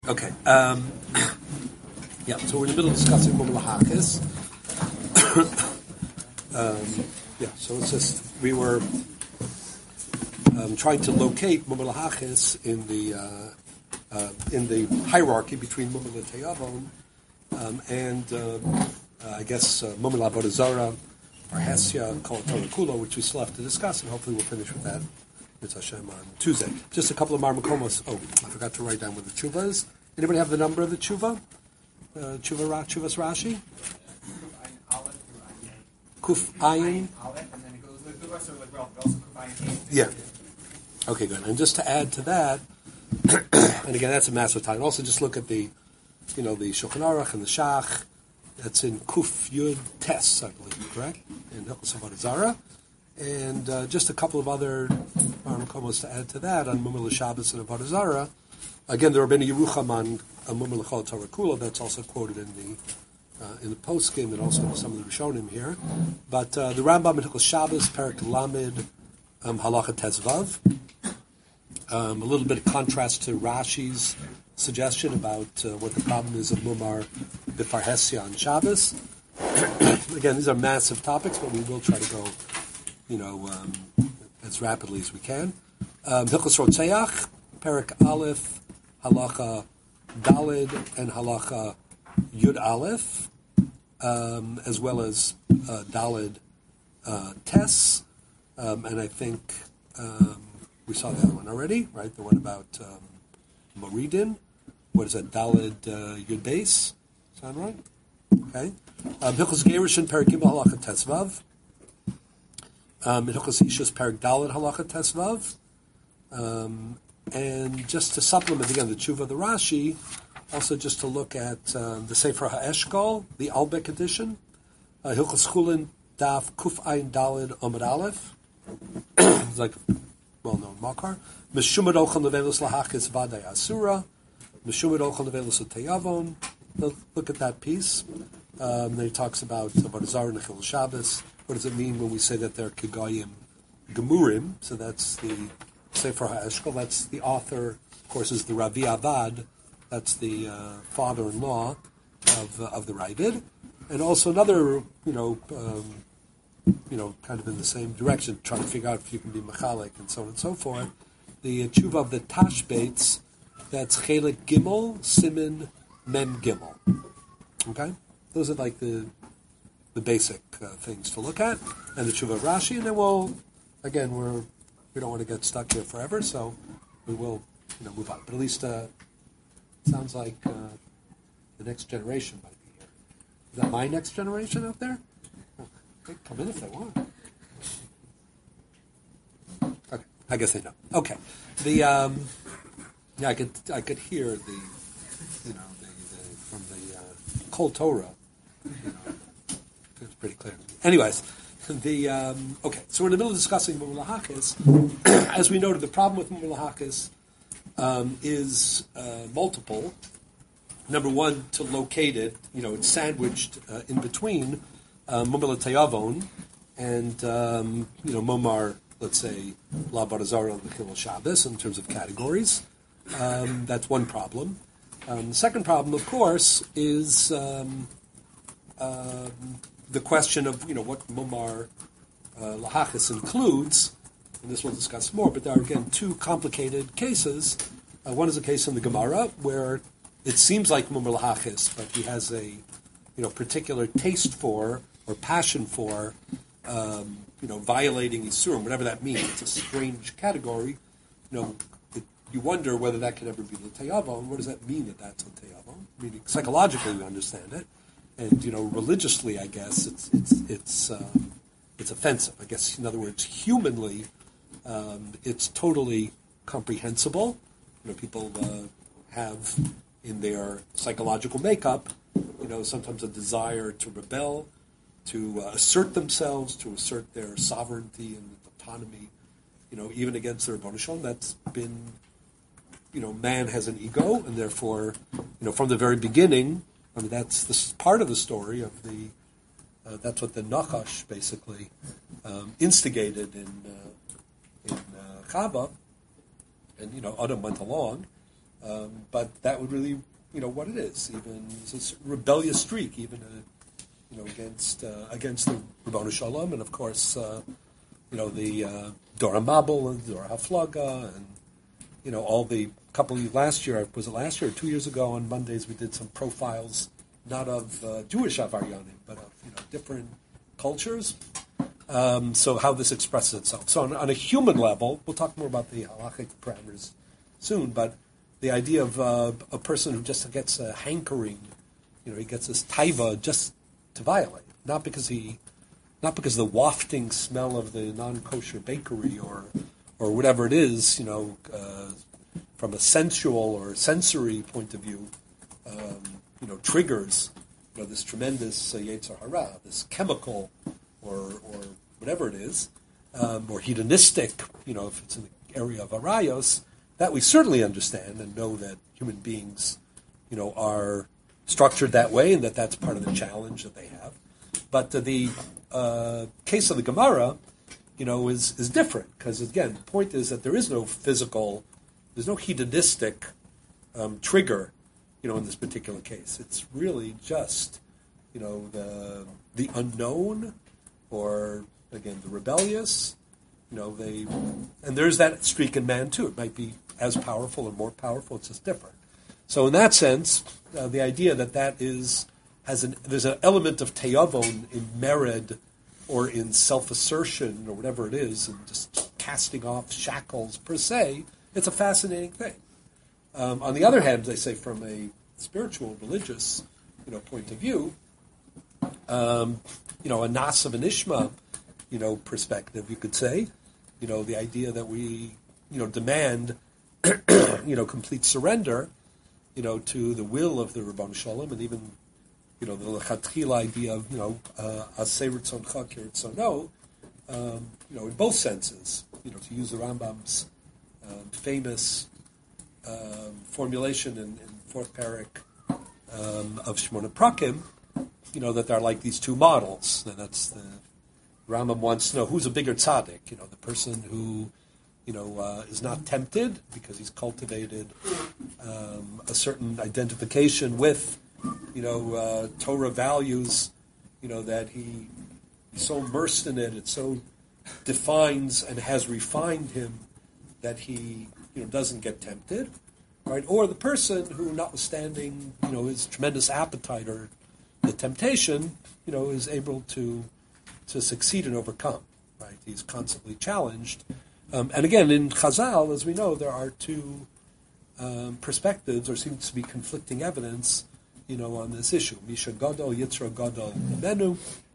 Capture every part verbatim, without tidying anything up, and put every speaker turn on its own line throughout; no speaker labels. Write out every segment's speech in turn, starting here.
Okay. Um, yeah, so we're in the middle of discussing Mum Lahakis. um, yeah, so it's just, we were um, trying to locate Mum Lahakis in the uh, uh, in the hierarchy between Mum L'Teyavon um, and uh, uh, I guess uh, Mum L'Avodah Zarah, Parhesia, Kol Torah Kula, which we still have to discuss, and hopefully we'll finish with that. It's Hashem on Tuesday. Just a couple of marmakomos. Oh, I forgot to write down what the tshuva is. Anybody have the number of the tshuva? Uh, tshuva Ra, Tshuvas Rashi? Kuf Ayin. Yeah. Okay, good. And just to add to that, and again, that's a massive time. Also, just look at the, you know, the Shulchan Aruch and the Shach. That's in Kuf Yud Tes, I believe, correct? In Hilchos Avodah Zarah. And uh, just a couple of other marmakomos to add to that on Mumar L'Shabbos and Avodah Zarah. Again, there have been a Yerucham on Mumar L'Chol Torah Kula that's also quoted in the uh, in the poskim and also in some of the Rishonim here. But uh, the Rambam in Hilchos Shabbos, Perek Lamed, um, Halacha Tezvav. Um, a little bit of contrast to Rashi's suggestion about uh, what the problem is of Mumar B'Parhesia on Shabbos. Again, these are massive topics, but we will try to go, you know, um, as rapidly as we can. Um, Hilchos Rotzeach, Perek Aleph, Halacha Dalid, and Halacha Yud Aleph, um, as well as uh, Dalid uh, Tes, um, and I think um, we saw the other one already, right? The one about um, Moridin. What is that? Dalid uh, Yud Beis. Sound right? Okay. Um, Hilchos Gerushin, Perek Gimel, Halacha Tesvav. Um, in Hilchos Ishus, Perek Dalid, Halacha Tesvav. Um, and just to supplement, again, the Tshuva of the Rashi, also just to look at uh, the Sefer HaEshkol, the Albeck edition, uh, Hilchos Chulin, Daf, Kuf Ayin Dalid, Omid Aleph. It's like well-known Makar. Meshumad Ochel Nevelos Lahakis Vadai Asura. Meshumad Ochel Nevelos Teyavon. Look at that piece. Um, then he talks about Avodah Zarah and Hilchos Shabbos. What does it mean when we say that they're Kegayim Gemurim? So that's the Sefer HaEshkol. That's the author, of course, is the Ravi Avad. That's the uh, father-in-law of uh, of the Ravid. And also another, you know, um, you know, kind of in the same direction, trying to figure out if you can be Mechalik and so on and so forth. The uh, Tshuva of the Tashbates, that's Chelik Gimel, Simin, Mem Gimel. Okay? Those are like the the basic uh, things to look at. And the Tshuva of Rashi, and then we'll, again, we're we don't want to get stuck here forever, so we will, you know, move on. But at least uh, it sounds like uh, the next generation might be here. Is that my next generation out there? Oh, they come in if they want. Okay, I guess they know. Okay, the um, yeah, I could I could hear the, you know, the, the from the uh, Kol Torah. You know, it's pretty clear. Anyways. The um, okay, so we're in the middle of discussing Mumar Lahakis. As we noted, the problem with Mumar Lahakis um, is uh, multiple. Number one, to locate it, you know, it's sandwiched uh, in between uh, Mumar L'Teyavon and um, you know Mumar, let's say, L'Avodah Zarah and Hilchos Shabbos in terms of categories. Um, that's one problem. Um, the second problem, of course, is um, uh, the question of, you know, what Mumar uh, Lahakis includes, and this we'll discuss more, but there are, again, two complicated cases. Uh, one is a case in the Gemara where it seems like Mumar Lahakis, but he has a, you know, particular taste for or passion for, um, you know, violating Isurim, whatever that means. It's a strange category. You know, it, you wonder whether that could ever be L'Teyavon. What does that mean that that's L'Teyavon? Meaning, psychologically we understand it. And, you know, religiously, I guess, it's it's it's um, it's offensive. I guess, in other words, humanly, um, it's totally comprehensible. You know, people uh, have in their psychological makeup, you know, sometimes a desire to rebel, to uh, assert themselves, to assert their sovereignty and autonomy, you know, even against their Rebbeinu Shalom. That's been, you know, man has an ego, and therefore, you know, from the very beginning, I mean, that's the part of the story of the. Uh, that's what the Nachash basically um, instigated in uh, in uh, Chava, and you know Adam went along, Um, but that would really, you know, what it is. Even it's this rebellious streak, even uh, you know, against uh, against the Ribono Shel Olam, and of course, uh, you know, the uh, Dora Mabel and Dora Haflaga, and you know, all the couple of, last year was it last year or two years ago on Mondays we did some profiles, not of uh, Jewish Avaryanim, but of you know different cultures. Um, so how this expresses itself. So on, on a human level, we'll talk more about the halachic parameters soon, but the idea of uh, a person who just gets a hankering, you know, he gets this taiva just to violate, not because he, not because the wafting smell of the non-kosher bakery or, or whatever it is, you know, uh, from a sensual or sensory point of view, um, you know, triggers, you know, this tremendous uh, yetzer hara, this chemical or or whatever it is, um, or hedonistic, you know, if it's in the area of arayos, that we certainly understand and know that human beings, you know, are structured that way and that that's part of the challenge that they have. But uh, the uh, case of the Gemara, you know, is, is different because, again, the point is that there is no physical, there's no hedonistic um, trigger, you know, in this particular case. It's really just, you know, the the unknown or, again, the rebellious, you know, they, and there's that streak in man too. It might be as powerful or more powerful. It's just different. So in that sense, uh, the idea that that is, has an, there's an element of teyavon in mered or in self-assertion or whatever it is, and just casting off shackles per se, it's a fascinating thing. Um, on the other hand, they say from a spiritual, religious, you know, point of view, um, you know, a nas of an ishma, you know, perspective, you could say, you know, the idea that we, you know, demand, you know, complete surrender, you know, to the will of the Ribono Shel Olam, and even, you know, the lechatchila idea of, you know, aseh ritzoncha kiritzono, um, you know, in both senses, you know, to use the Rambam's um, famous um, formulation in, in fourth parak um, of Shmona Prakim, you know, that they're like these two models. And that's the Rambam wants to know who's a bigger tzaddik, you know, the person who, you know, uh, is not tempted because he's cultivated um, a certain identification with, you know, uh, Torah values, you know, that he, he's so immersed in it, it so defines and has refined him that he, you know, doesn't get tempted, right? Or the person who, notwithstanding, you know, his tremendous appetite or the temptation, you know, is able to to succeed and overcome, right? He's constantly challenged. Um, and again, in Chazal, as we know, there are two um, perspectives, or seems to be conflicting evidence, you know, on this issue. Misha Gadol, Yitzra Gadol, Menu.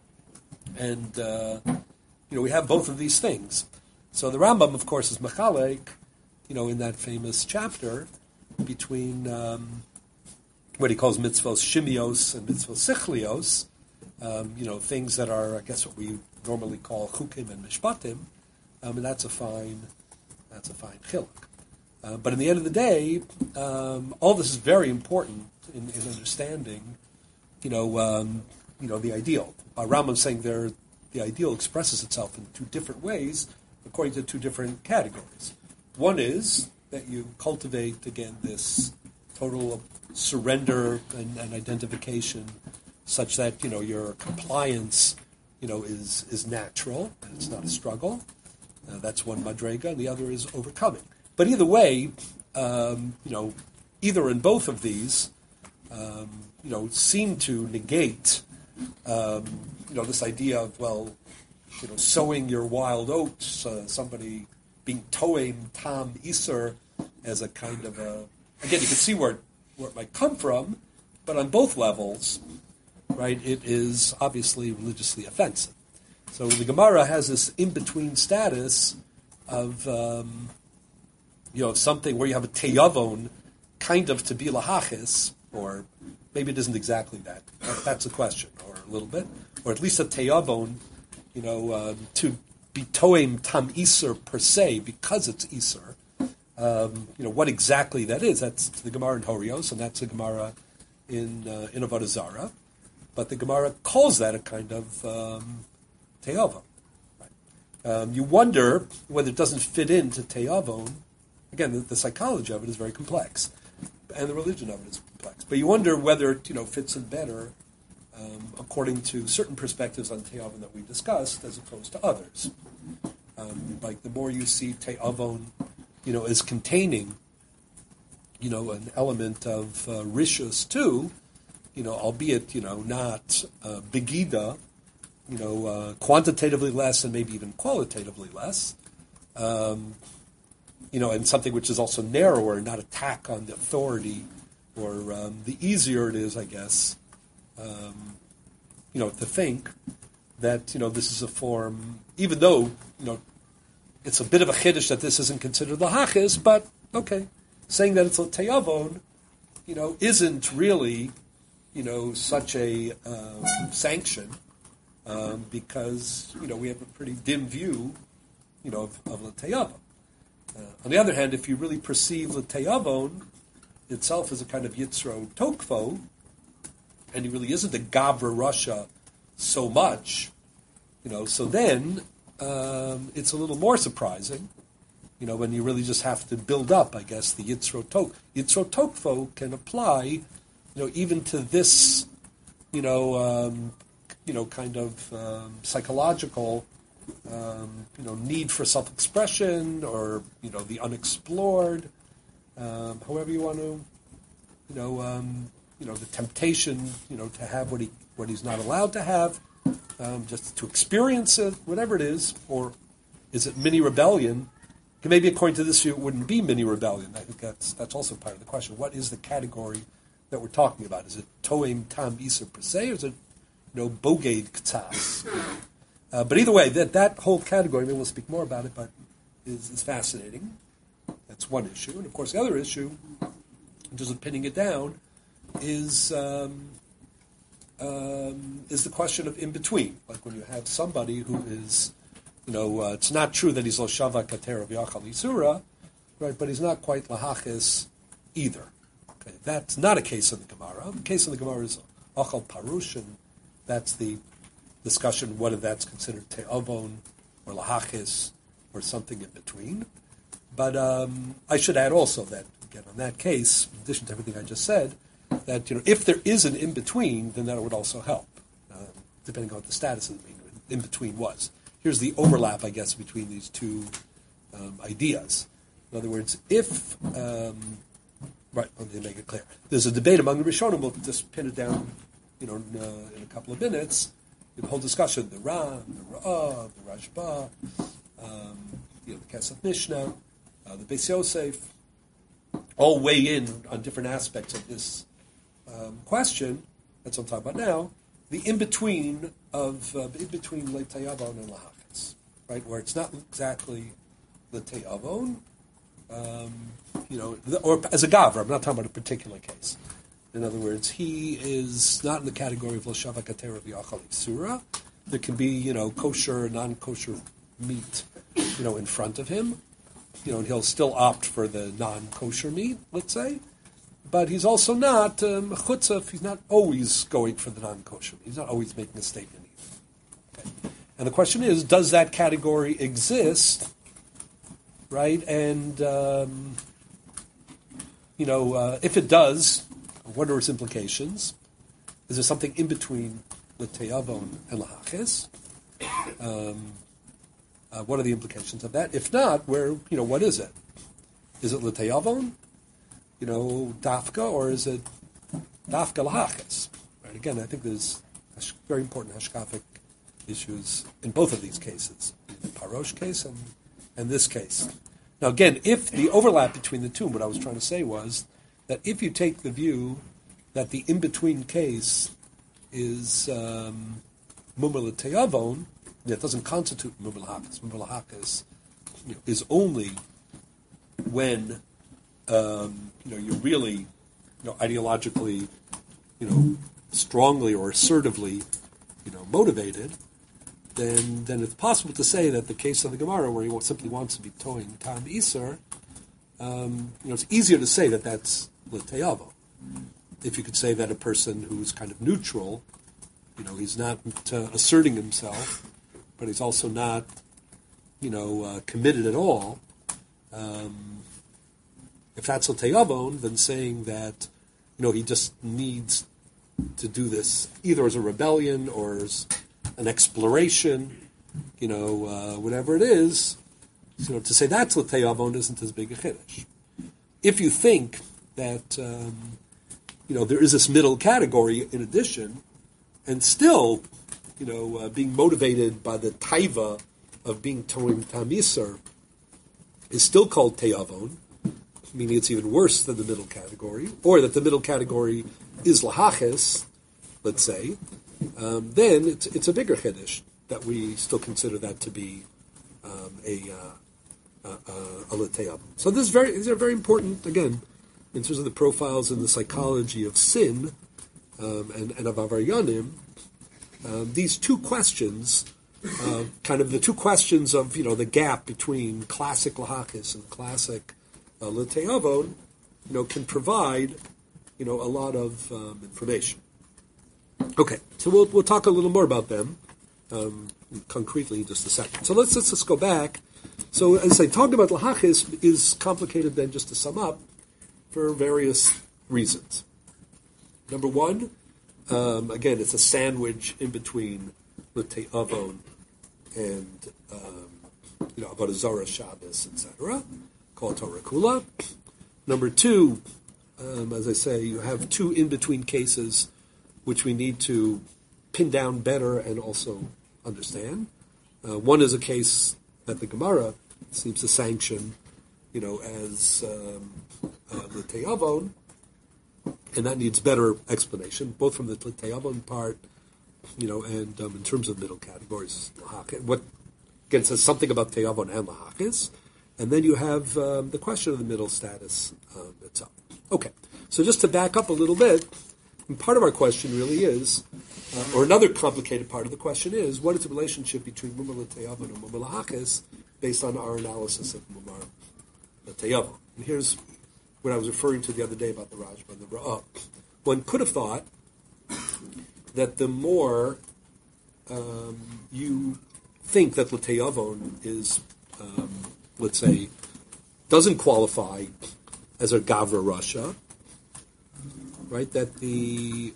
And, uh, you know, we have both of these things. So the Rambam, of course, is Machalek, you know, in that famous chapter between um, what he calls mitzvos shimios and mitzvos sichlios, um, you know, things that are, I guess, what we normally call chukim and mishpatim, um, and that's a fine, that's a fine chiluk. Uh, but in the end of the day, um, all this is very important in, in understanding, you know, um, you know, the ideal. Uh, Rambam saying there, the ideal expresses itself in two different ways, according to two different categories. One is that you cultivate, again, this total surrender and, and identification such that, you know, your compliance, you know, is, is natural and it's not a struggle. Uh, that's one madrega, and the other is overcoming. But either way, um, you know, either in both of these, um, you know, seem to negate, um, you know, this idea of, well, you know, sowing your wild oats, uh, somebody being toem tam iser as a kind of a, again, you can see where, where it might come from, but on both levels, right, it is obviously religiously offensive. So the Gemara has this in-between status of, um, you know, something where you have a teyavon kind of to be lahachis, or maybe it isn't exactly that. That's a question, or a little bit, or at least a teyavon, you know, um, to be toem tam iser per se, because it's iser. Um, you know, what exactly that is, that's the Gemara in Horios, and that's the Gemara in, uh, in Avodah Zarah. But the Gemara calls that a kind of um, teyavon. Right? Um, you wonder whether it doesn't fit into teyavon. Again, the, the psychology of it is very complex. and the religion of it is complex. But you wonder whether it, you know, fits in better um, according to certain perspectives on Te'avon that we discussed as opposed to others. Um, like the more you see Te'avon, you know, as containing, you know, an element of uh, rishus too, you know, albeit, you know, not uh, begida, you know, uh, quantitatively less and maybe even qualitatively less, um, you know, and something which is also narrower, not attack on the authority, or um, the easier it is, I guess, um, you know, to think that, you know, this is a form, even though, you know, it's a bit of a chiddush that this isn't considered lahachis, but, okay, saying that it's a te'avon, you know, isn't really, you know, such a um, sanction, um, because, you know, we have a pretty dim view, you know, of, of the te'avon. Uh, on the other hand, if you really perceive the te'avon itself as a kind of yitzro tokfo, and he really isn't a gavra Russia so much, you know, so then um, it's a little more surprising, you know, when you really just have to build up, I guess, the yitzro tok. Yitzro tokfo can apply, you know, even to this, you know, um, you know, kind of um, psychological, um, you know, need for self-expression, or, you know, the unexplored, um, however you want to, you know, um, you know, the temptation, you know, to have what he what he's not allowed to have, um, just to experience it, whatever it is, or is it mini rebellion? Maybe according to this view, it wouldn't be mini rebellion. I think that's that's also part of the question. What is the category that we're talking about? Is it toim tam iser per se, or is it, you know, boged k'tzas? You know? Uh, but either way, that that whole category, maybe we'll speak more about it, but is, is fascinating. That's one issue. And of course, the other issue, just pinning it down, is um, um, is the question of in between. Like when you have somebody who is, you know, uh, it's not true that he's lo shava kater of yachal isura, right? But he's not quite lahachis either. Okay, that's not a case of the Gemara. The case of the Gemara is achal parush, and that's the discussion whether that's considered te'avon or lahachis or something in between. But um, I should add also that, again, on that case, in addition to everything I just said, that, you know, if there is an in-between, then that would also help, uh, depending on what the status of the in-between was. Here's the overlap, I guess, between these two um, ideas. In other words, if, um, right, let me make it clear. There's a debate among the Rishonim, we'll just pin it down, you know, in, uh, in a couple of minutes. The whole discussion, the Ram, the Ra'ah, the Rashba, um, you know, the Kesef Mishnah, uh, the Beis Yosef, all weigh in on different aspects of this um, question. That's what I'm talking about now. The in-between of, uh, in-between Le Te'avon and Lahachis, right, where it's not exactly Le Te'avon, um, you know, or as a Gavra, I'm not talking about a particular case. In other words, he is not in the category of L'shava kater of Yachal Isura. There can be, you know, kosher, non-kosher meat, you know, in front of him. You know, and he'll still opt for the non-kosher meat, let's say. But he's also not, um, chutzah, he's not always going for the non-kosher meat. He's not always making a statement either. Okay. And the question is, does that category exist, right? And, um, you know, uh, if it does, what are its implications? Is there something in between L'Te'avon and Lahachis? Um, uh, what are the implications of that? If not, where, you know, what is it? Is it L'Te'avon, you know, Dafka, or is it Dafka Lahachis? Right? Again, I think there's very important hashkafic issues in both of these cases, the Parosh case and, and this case. Now, again, if the overlap between the two, what I was trying to say was that if you take the view that the in-between case is um, Mumel Te'avon, that doesn't constitute Mumel Hakas. Mumel Hakas, you know, is only when um, you know you're really, you know, ideologically, you know, strongly or assertively, you know, motivated. Then, then it's possible to say that the case of the Gemara, where he simply wants to be towing Tam Iser, um, you know, it's easier to say that that's L'Te'avon. If you could say that a person who's kind of neutral, you know, he's not uh, asserting himself, but he's also not, you know, uh, committed at all, um, if that's l'teyavon, then saying that, you know, he just needs to do this either as a rebellion or as an exploration, you know, uh, whatever it is, you know, to say that's l'teyavon isn't as big a chiddush. If you think that, um, you know, there is this middle category in addition, and still, you know, uh, being motivated by the taiva of being toim tamisar is still called teyavon, meaning it's even worse than the middle category, or that the middle category is lahaches, let's say, um, then it's it's a bigger chiddush that we still consider that to be um, a uh, uh, uh, a l'teyavon. So this is very these are very important again in terms of the profiles and the psychology of sin um, and, and of avaryanim. Um, these two questions, uh, kind of the two questions of, you know, the gap between classic lahachis and classic uh, l'teyavon, you know, can provide, you know, a lot of um, information. Okay, so we'll we'll talk a little more about them um, concretely in just a second. So let's let's just go back. So as I talked about, lahachis is complicated then, just to sum up, for various reasons. Number one, um, again, it's a sandwich in between l'teyavon and um, you know, avodah zarah, Shabbos, et cetera, called Torah Kula. Number two, um, as I say, you have two in-between cases which we need to pin down better and also understand. Uh, one is a case that the Gemara seems to sanction, you know, as um, uh, l'teyavon, and that needs better explanation, both from the l'teyavon part, you know, and um, in terms of middle categories, lahachis. What again says something about teyavon and lahachis, and then you have um, the question of the middle status um, itself. Okay, so just to back up a little bit, and part of our question really is, uh, or another complicated part of the question is, what is the relationship between mumar l'teyavon and mumar lahachis based on our analysis of mumar l'teyavon? And here's what I was referring to the other day about the Rajba and the Ra'ah. One could have thought that the more um, you think that l'teyavon is, um, let's say, doesn't qualify as a Gavra Rasha, right, that the,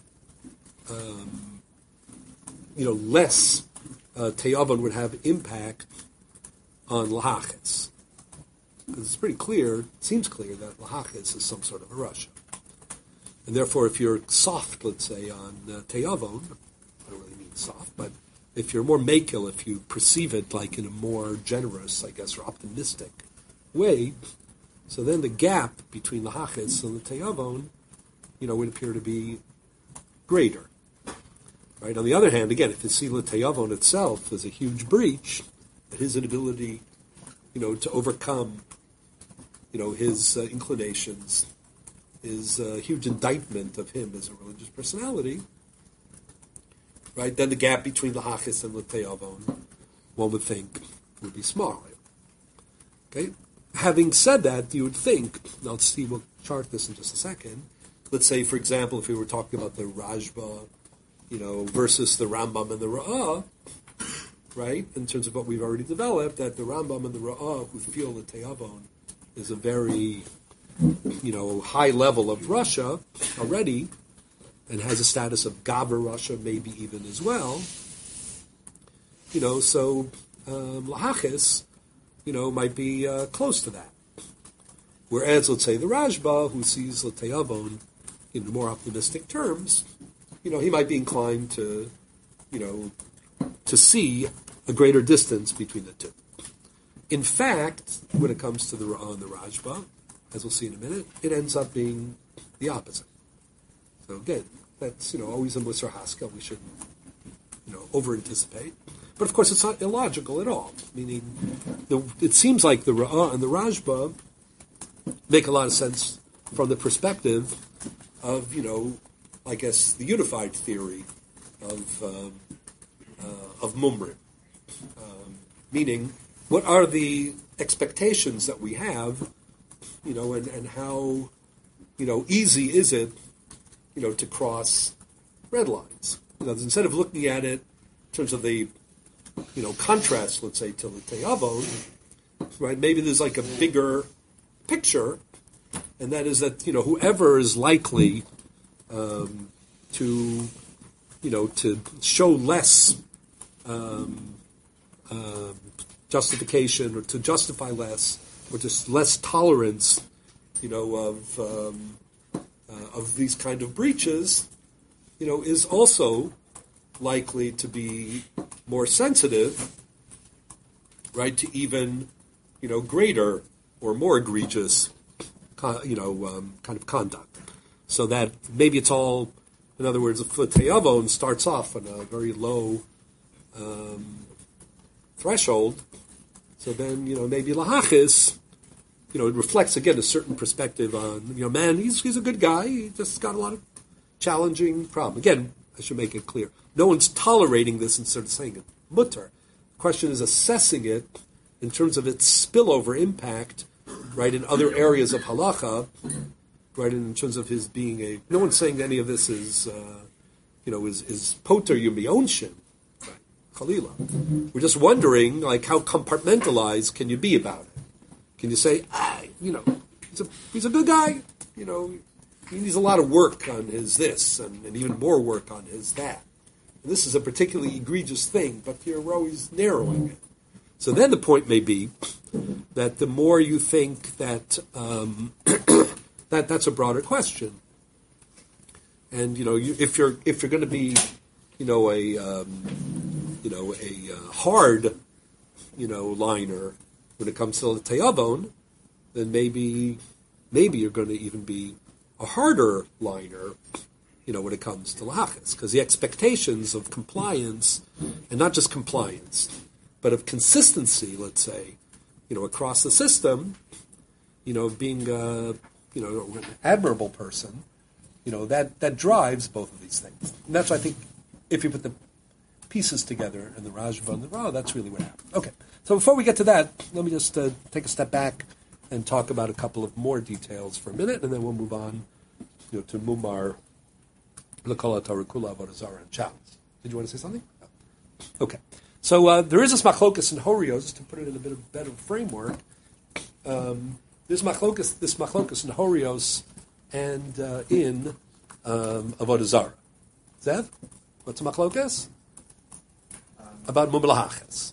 um, you know, less uh, teyavon would have impact on lahachis. Because it's pretty clear, it seems clear, that lahachis is some sort of a Rasha. And therefore, if you're soft, let's say, on uh, teyavon, I don't really mean soft, but if you're more makil, if you perceive it like in a more generous, I guess, or optimistic way, so then the gap between lahachis and the teyavon, you know, would appear to be greater. Right? On the other hand, again, if you see l'teyavon itself as a huge breach, his inability, you know, to overcome, you know, his uh, inclinations, his uh, huge indictment of him as a religious personality, right? Then the gap between the lahachis and the l'teyavon, one would think, would be smaller. Okay. Having said that, you would think. Now, let's see. We'll chart this in just a second. Let's say, for example, if we were talking about the Rajba, you know, versus the Rambam and the Ra'ah, right? In terms of what we've already developed, that the Rambam and the Ra'ah, who feel that teyavon is a very, you know, high level of Russia already, and has a status of Gavra Russia maybe even as well, you know, so um, lahachis, you know, might be uh, close to that. Whereas, let's say, the Rajba, who sees l'teyavon in more optimistic terms, you know, he might be inclined to, you know, to see a greater distance between the two. In fact, when it comes to the Ra'ah and the Rajba, as we'll see in a minute, it ends up being the opposite. So again, that's, you know, always a Musar Haskell. We shouldn't, you know, over-anticipate. But of course, it's not illogical at all. Meaning, the, it seems like the Ra'ah and the Rajba make a lot of sense from the perspective of, you know, I guess the unified theory of um, uh, of Mumrim. Um, meaning, what are the expectations that we have, you know, and, and how, you know, easy is it, you know, to cross red lines? You know, instead of looking at it in terms of the, you know, contrast, let's say, to the teyavon, right? Maybe there's like a bigger picture and that is that, you know, whoever is likely um, to, you know, to show less um, uh, justification or to justify less or just less tolerance, you know, of um, uh, of these kind of breaches, you know, is also likely to be more sensitive, right, to even, you know, greater or more egregious, you know, um, kind of conduct. So that maybe it's all, in other words, if the Teyavon starts off on a very low um, threshold, so then, you know, maybe Lahachis, you know, it reflects, again, a certain perspective on, you know, man, he's he's a good guy, he just got a lot of challenging problems. Again, I should make it clear. No one's tolerating this and sort of saying it mutter. The question is assessing it in terms of its spillover impact, right, in other areas of halacha, right, in terms of his being a... No one's saying any of this is, uh, you know, is, is poter yumiyonshin, right, chalila. We're just wondering, like, how compartmentalized can you be about it? Can you say, ah, you know, he's a, he's a good guy, you know, he needs a lot of work on his this, and, and even more work on his that. And this is a particularly egregious thing, but you're always narrowing it. So then the point may be that the more you think that um, that that's a broader question, and you know, you, if you're if you're going to be, you know, a um, you know a uh, hard, you know, liner when it comes to the Teyavon, then maybe maybe you're going to even be a harder liner, you know, when it comes to Lahachis, because the expectations of compliance, and not just compliance, but of consistency, let's say, you know, across the system, you know, being a, you know, an admirable person, you know, that, that drives both of these things. And that's, I think, if you put the pieces together in the Rajva and the Ra, that's really what happened. Okay, so before we get to that, let me just uh, take a step back and talk about a couple of more details for a minute, and then we'll move on, you know, to Mumar, L'Kol HaTorah Avodah Zarah, and Chalitz. Did you want to say something? No. Okay. So uh, there is this machlokas in Horios, to put it in a bit of better framework. Um, there's machlokas, this machlokas in Horios and uh, in um, Avodah Zarah. Zev, what's a machlokas? Um, About Mum Lahachis.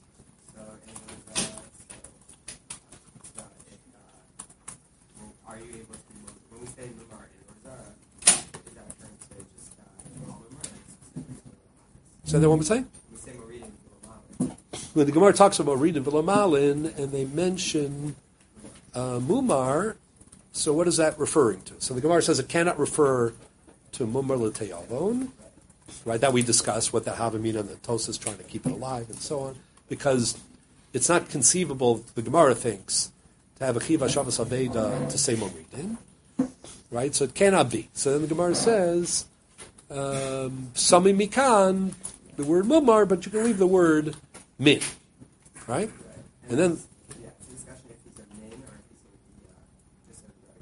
Say that one more time? When the Gemara talks about reading V'lamalin, and they mention uh, Mumar, so what is that referring to? So the Gemara says it cannot refer to Mumar L'Teyavon, right? That we discussed, what the Havamina and the Tosa is trying to keep it alive, and so on, because it's not conceivable, the Gemara thinks, to have a Chiva Shavas Aveda to say Moridin, right? So it cannot be. So then the Gemara says, um, Sami Mikan, the word Mumar, but you can leave the word min, right? And then,
yeah, it's a discussion if he's a min or if he's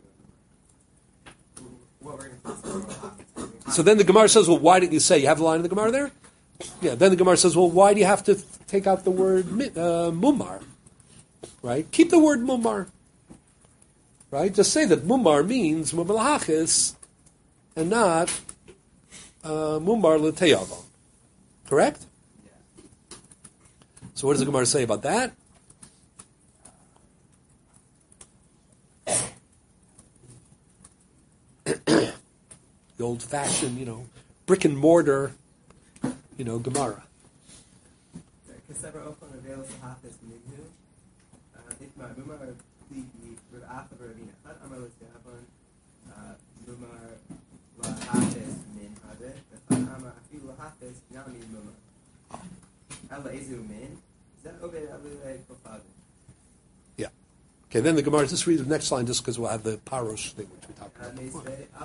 a, uh, just a regular Mumar. What we're going to talk about.
So then the Gemara says, well, why didn't you say? You have the line of the Gemara there? Yeah. Then the Gemara says, well, why do you have to take out the word uh, Mumar? Right? Keep the word Mumar. Right? Just say that Mumar means Mumar Lahachis and not uh, Mumar L'Teyavon. Correct? Yeah. So what does the Gemara say about that? The old-fashioned, you know, brick and mortar, you know, Gemara. Yeah. Okay, then the Gemara, just read the next line just because we'll have the Parosh thing which we talked about before.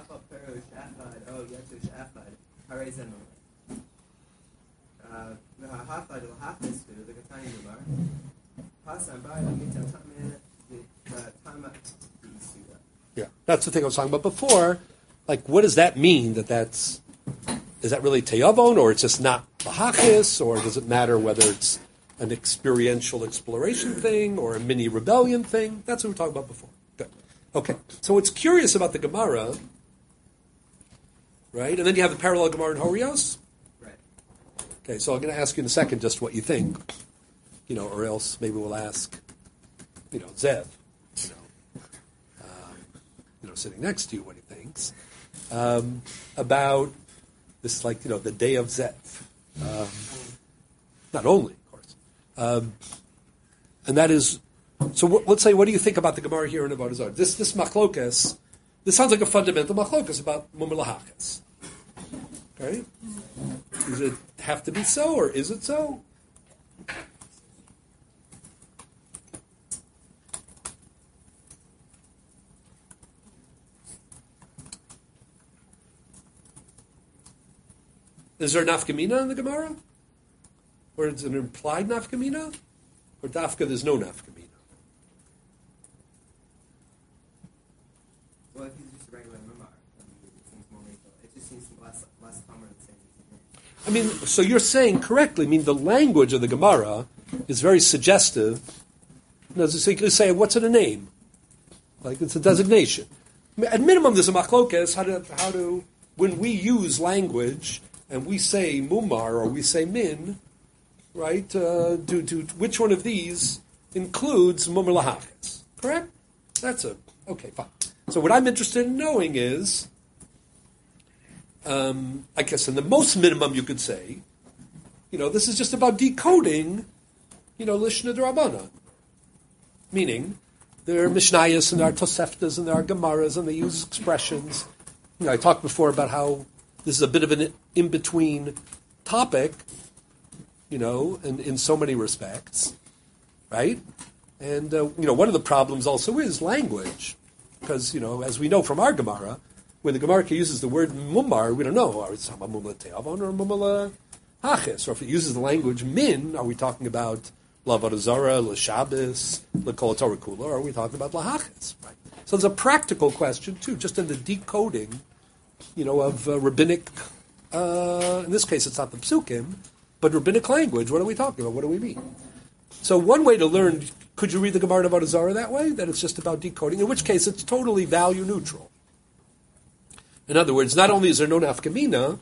Yeah, that's the thing I was talking about before. Like, what does that mean? That that's is that really Teyavon, or it's just not Lahachis, or does it matter whether it's an experiential exploration thing or a mini rebellion thing? That's what we were talking about before. Good. Okay, so what's curious about the Gemara, right? And then you have the parallel Gemara in Horios.
Right.
Okay, so I'm going to ask you in a second just what you think, you know, or else maybe we'll ask, you know, Zev, you know, um, you know, sitting next to you what he thinks um, about this, like, you know, the day of Zev. Um, not only, of course, um, and that is. So what, let's say, what do you think about the Gemara here in Avodah Zarah? This this machlokas, this sounds like a fundamental machlokas about mumar lahachas. Okay, does it have to be so, or is it so? Is there nafkamina in the Gemara, or is it an implied nafkamina, or dafka there's no nafkamina?
Well, if he's just a regular mumar, I mean, it seems more lethal. It just seems less less common than saying he's a
I mean, so you're saying correctly. I mean, the language of the Gemara is very suggestive. You know, so you can say, what's in a name? Like, it's a designation. I mean, at minimum, there's a machlokas, how to, how to, when we use language, and we say mumar, or we say min, right, uh, do, do, which one of these includes mumar lahachas? Correct? That's a, okay, fine. So what I'm interested in knowing is, um, I guess in the most minimum you could say, you know, this is just about decoding, you know, Lishna D'Rabbanan. Meaning, there are Mishnayos and there are Toseftas and there are Gemaras and they use expressions. You know, I talked before about how this is a bit of an in-between topic, you know, in, in so many respects, right? And, uh, you know, one of the problems also is language. Because, you know, as we know from our Gemara, when the Gemara uses the word mumar, we don't know, are we talking about mumla te'avon or mumla hachis? Or if it uses the language min, are we talking about la'avodah zarah, l'shabbos, l'kol Torah kula, or are we talking about lahachis? Right. So there's a practical question, too, just in the decoding, you know, of uh, rabbinic, uh, in this case it's not the psukim, but rabbinic language. What are we talking about? What do we mean? So one way to learn, could you read the Gemara of Avodah Zarah that way? That it's just about decoding, in which case it's totally value neutral. In other words, not only is there no nafkamina,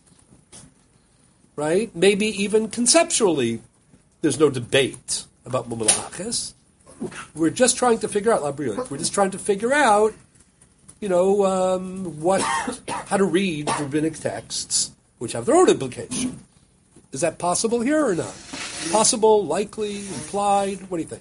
right, maybe even conceptually there's no debate about mumar lahachas. We're just trying to figure out, labriut, we're just trying to figure out, you know, um, what, how to read rabbinic texts, which have their own implication. Is that possible here or not? Possible, likely, implied? What do you think?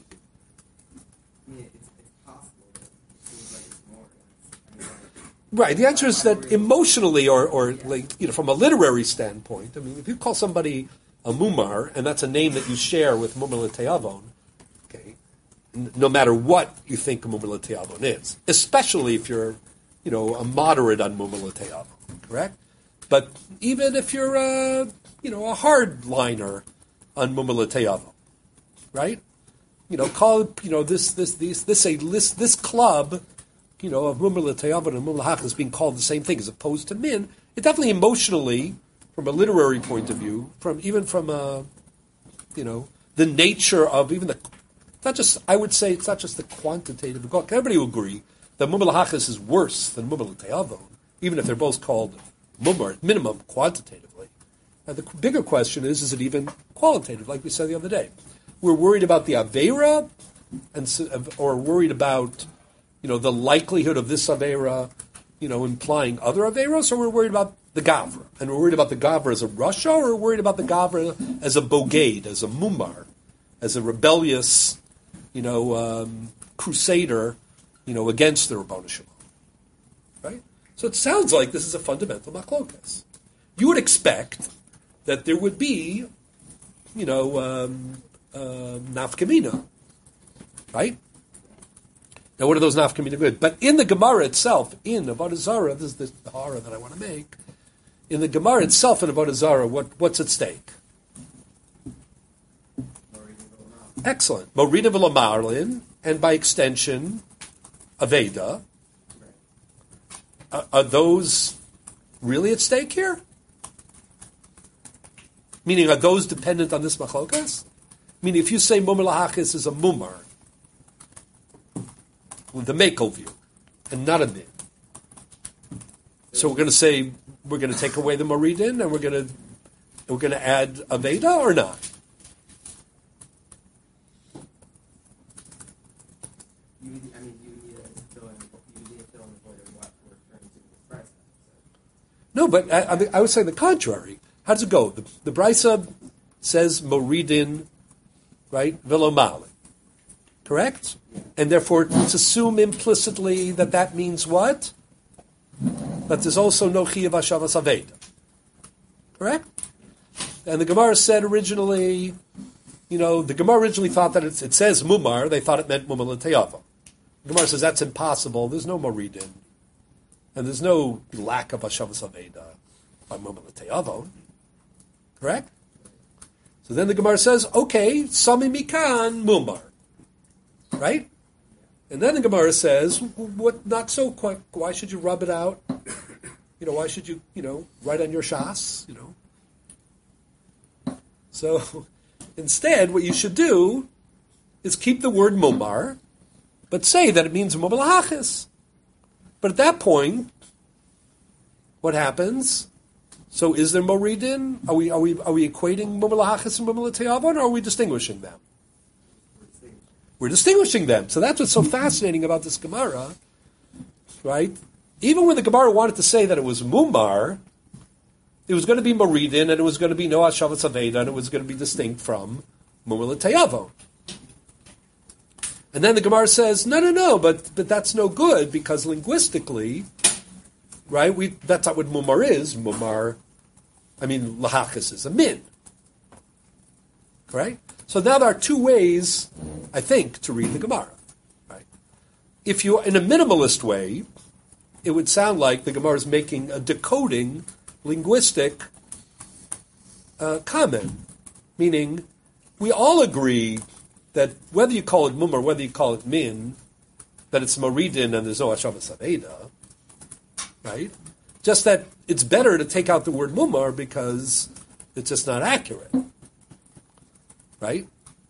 I mean, it's, it's possible, but it seems like it's more. I mean,
Right. The answer is that emotionally, or, or like, you know, from a literary standpoint, I mean, if you call somebody a mumar, and that's a name that you share with mumar l'te'avon, okay, n- no matter what you think a mumar l'te'avon is, especially if you're, you know, a moderate on mumar l'te'avon, correct? But even if you're a, you know, a hardliner on mumar l'te'avon, right? You know, call, you know, this, this, this, this, a, this, this club, you know, of mumar l'te'avon and mumar l'hachas being called the same thing as opposed to min, it definitely emotionally, from a literary point of view, from even from a, you know, the nature of even the, not just, I would say it's not just the quantitative. Everybody will agree that mumar l'hachas is worse than mumar l'te'avon, even if they're both called mumar, at minimum, quantitatively. And the bigger question is, is it even qualitative, like we said the other day? We're worried about the Aveira, and or worried about, you know, the likelihood of this Aveira, you know, implying other Aveiros, or we're worried about the Gavra? And we're worried about the Gavra as a Rasha, or we're worried about the Gavra as a Bogade, as a Mumar, as a rebellious, you know, um, crusader, you know, against the Rabbanu Shalom? Right? So it sounds like this is a fundamental machlokas. You would expect that there would be, you know, um, uh, nafkamina, right? Now, what are those nafkamina good? But in the Gemara itself, in Avodah Zarah, this is the hara that I want to make. In the Gemara itself, in Avodah Zarah, what, what's at stake? Excellent. Morida v'lomarlin, and by extension, Aveda. Uh, are those really at stake here? Meaning, are those dependent on this machlokas? Meaning, if you say mumar lahachis is a mumar, with the Mekel view, and not a min. So we're going to say we're going to take away the moridin, and we're going to we're going to add aveda or not?
You need, I mean, you need to fill in, you need to fill in the void of what we're referring to in this brisa.
No, but I, I, mean, I would say the contrary. How does it go? The, the brisa says moridin, right? Velo mali. Correct?
Yeah.
And therefore, let's assume implicitly that that means what? That there's also no chiyav hashavas aveda. Correct? And the Gemara said originally, you know, the Gemara originally thought that it's, it says mumar, they thought it meant mumar l'teyava. The Gemara says that's impossible, there's no moridin. And there's no lack of hashavas aveda by mumar l'teyava. Correct? So then the Gemara says, okay, sami mikan mumar. Right? And then the Gemara says, what, not so quick, why should you rub it out? You know, why should you, you know, write on your shas, you know? So, instead, what you should do is keep the word mumar, but say that it means mumar lahachis. But at that point, what happens? So is there moridin? Are we, are we, are we equating mumar lahachis and mumar l'teyavon, or are we distinguishing them? We're distinguishing them. So that's what's so fascinating about this Gemara, right? Even when the Gemara wanted to say that it was mumar, it was going to be moridin, and it was going to be no hashavas aveda, and it was going to be distinct from mumar l'teyavo. And then the Gemara says, no, no, no, but but that's no good, because linguistically, right, we that's not what mumar is. Mumar, I mean, lahachis is a min. Right? So now there are two ways, I think, to read the Gemara. Right? If you, in a minimalist way, it would sound like the Gemara is making a decoding, linguistic uh, comment, meaning we all agree that whether you call it mumar, whether you call it min, that it's moridin and there's no hashavas aveda, right? Just that it's better to take out the word mumar because it's just not accurate. Right?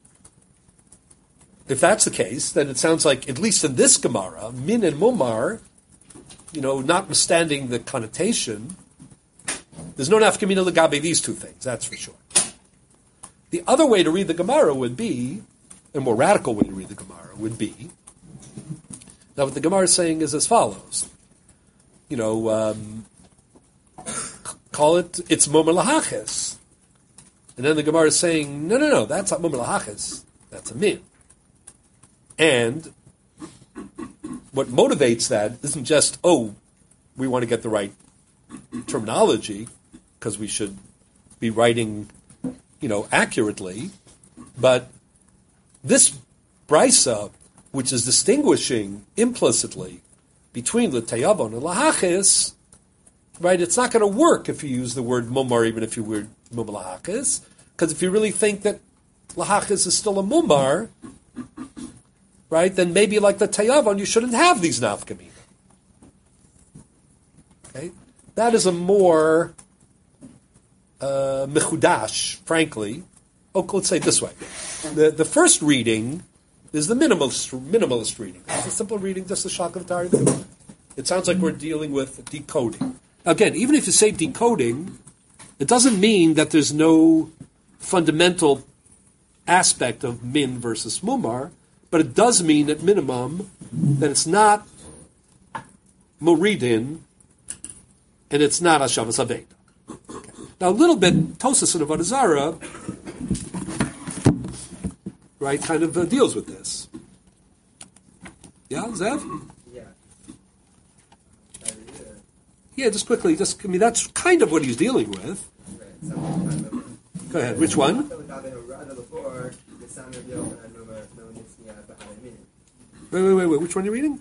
If that's the case, then it sounds like, at least in this Gemara, min and mumar, you know, notwithstanding the connotation, there's no nafkamina legabe these two things, that's for sure. The other way to read the Gemara would be, a more radical way to read the Gemara would be, now what the Gemara is saying is as follows. You know, um, call it, it's mumar lahachis. And then the Gemara is saying, no, no, no, that's not mumar lahachis, that's a min. And what motivates that isn't just, oh, we want to get the right terminology, because we should be writing, you know, accurately, but this brisa, which is distinguishing implicitly between l'teyavon and lahachis, right, it's not going to work if you use the word mumar, even if you word mumar lahachis, because if you really think that lahachis is still a mumar, right, then maybe like the teyavon, you shouldn't have these nafkamina. Okay? That is a more uh, mechudash, frankly. Oh, let's say it this way. The, the first reading is the minimalist, minimalist reading. It's a simple reading, just the shak of Tari. It sounds like we're dealing with decoding. Again, even if you say decoding, it doesn't mean that there's no fundamental aspect of min versus mumar, but it does mean at minimum that it's not moridin and it's not hashavas aveda. Okay. Now a little bit, Tosas and Avodah Zarah, right, kind of uh, deals with this. Yeah, Zev?
Yeah.
Yeah, just quickly, just I mean that's kind of what he's dealing with. Go ahead. Which one? Wait, wait, wait, wait. Which one are you reading?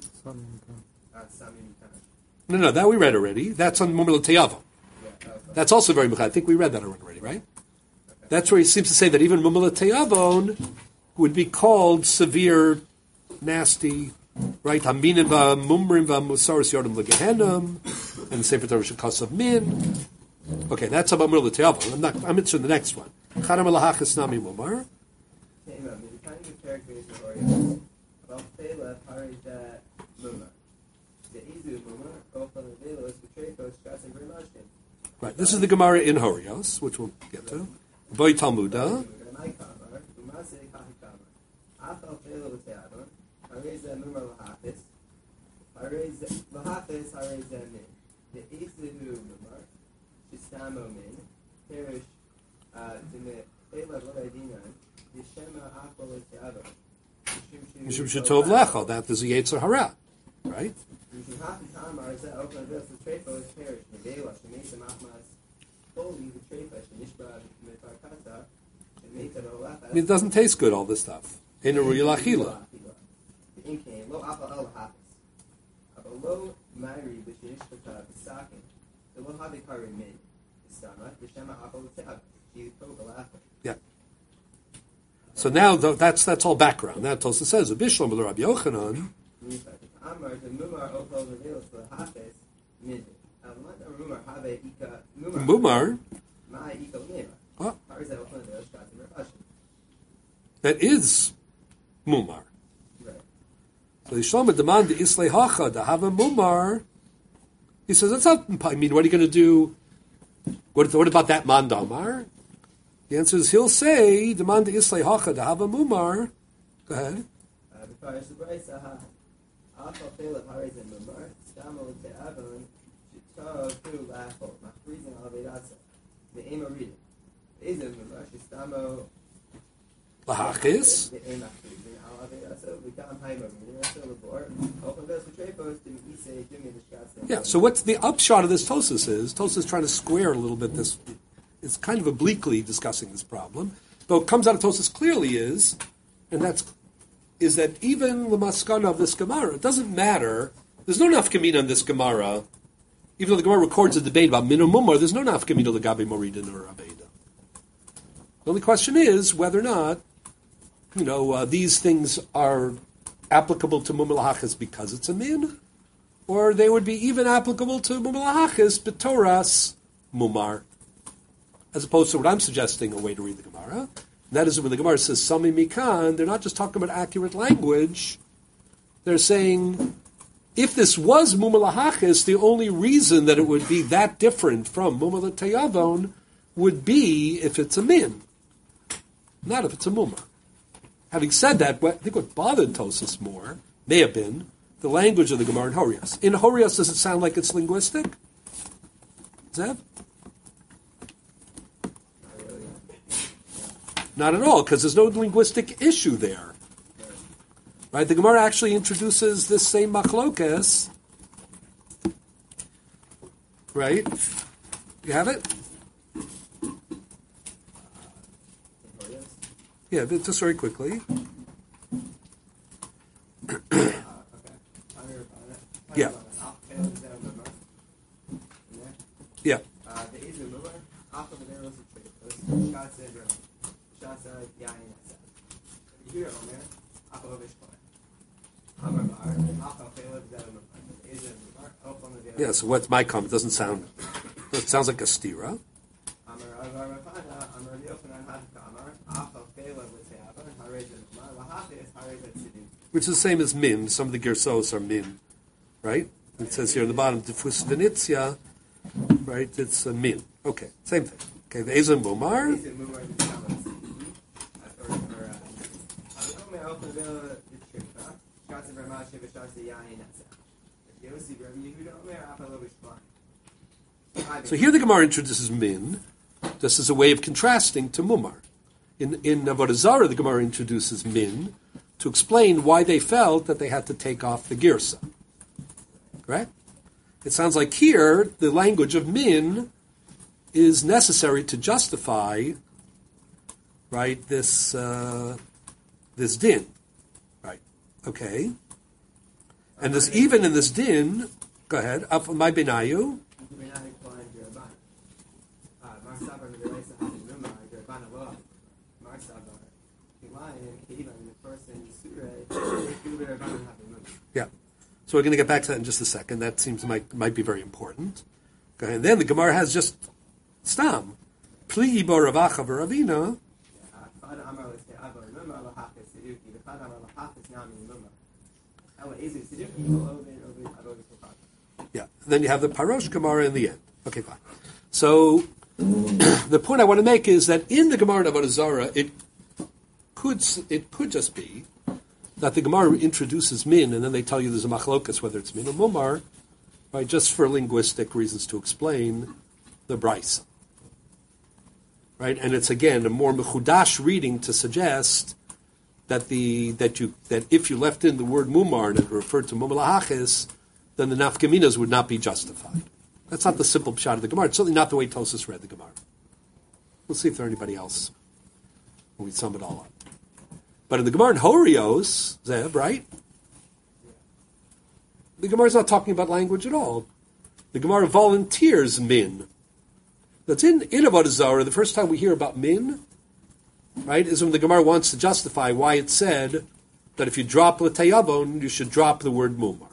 No, no, that we read already. That's on Mumar l'teyavo. That's also very much. I think we read that already, right? That's where he seems to say that even Mumar l'teyavo would be called severe, nasty, right? Haminim v'mumrim v'musaris yordam l'gehenim, and the Sefer Torah shekas of min. Okay, that's about Mumar l'teyavo. I'm not. I'm into the next one. Chadam alachas nami mumar. Right. This is the Gemara in Horios, which we'll get to. Boy Talmuda. Mishum Shetov Lecha. That is a Yetzer Hara, right? I mean, it doesn't taste good, all this stuff. In a real achila. Yeah. So now that's that's all background. Now Tosa says, "Bishlam b'le Rabbi Yochanan." Mumar. Oh. That is mumar. So the Shloma demand the islay hacha to have a mumar. He says that's not. I mean, what are you going to do? What, what about that mandamar? The answer is he'll say demand the islay hacha to have a mumar. Go ahead. Lahachis. Yeah, so what's the upshot of this Tosas is, Tosas is trying to square a little bit this, it's kind of obliquely discussing this problem, but what comes out of Tosas clearly is, and that's, is that even the maskana of this Gemara, it doesn't matter, there's no nafkamina in this Gemara, even though the Gemara records a debate about min or mumar, there's no nafkamina legabe moridin or abeda. The only question is whether or not, you know, uh, these things are applicable to mumar lahachis because it's a min, or they would be even applicable to mumar lahachis b'toras mumar, as opposed to what I'm suggesting, a way to read the Gemara. And that is when the Gemara says sami mikan, they're not just talking about accurate language. They're saying, if this was mumar lahachis, the only reason that it would be that different from mumar l'tayavon would be if it's a min, not if it's a mumar. Having said that, I think what bothered Tosas more may have been the language of the Gemara in Horios. In Horios, does it sound like it's linguistic? Zev? Not at all, because there's no linguistic issue there. Right? The Gemara actually introduces this same machlokes. Right? You have it? Yeah, just very quickly. Yeah. Yeah. Yeah, so what's my comment? It doesn't sound, it sounds like a stira. Which is the same as min. Some of the gersos are min, right? It says here on the bottom, diffus venitzia, right? It's a min. Okay, same thing. Okay, the ezem bomar. So here the Gemara introduces min, just as a way of contrasting to mumar. In in Avodah Zarah, the Gemara introduces min to explain why they felt that they had to take off the girsa. Right? It sounds like here the language of min is necessary to justify, right, this uh, this din. Right. Okay. And this even in this din, go ahead, up my benayu. Yeah. So we're going to get back to that in just a second. That seems might might be very important. Go ahead. And then the Gemara has just stam. Pli ibo ravacha v'ravina. then you have the Parosh Gemara in the end. Okay, fine. So the point I want to make is that in the Gemara in Avodah Zarah, it could it could just be that the Gemara introduces min, and then they tell you there's a machlokas whether it's min or mumar, right? Just for linguistic reasons to explain the brisa, right? And it's again a more mechudash reading to suggest that the that you that if you left in the word mumar and it referred to mumar lahachis, then the nafkaminas would not be justified. That's not the simple pshat of the Gemara. It's certainly not the way Tosas read the Gemara. We'll see if there's anybody else when we sum it all up. But in the Gemara in Horios, Zeb, right? The Gemara is not talking about language at all. The Gemara volunteers min. That's in, in Avodah Zarah. The first time we hear about min, right, is when the Gemara wants to justify why it said that if you drop l'tayavon, you should drop the word mumar.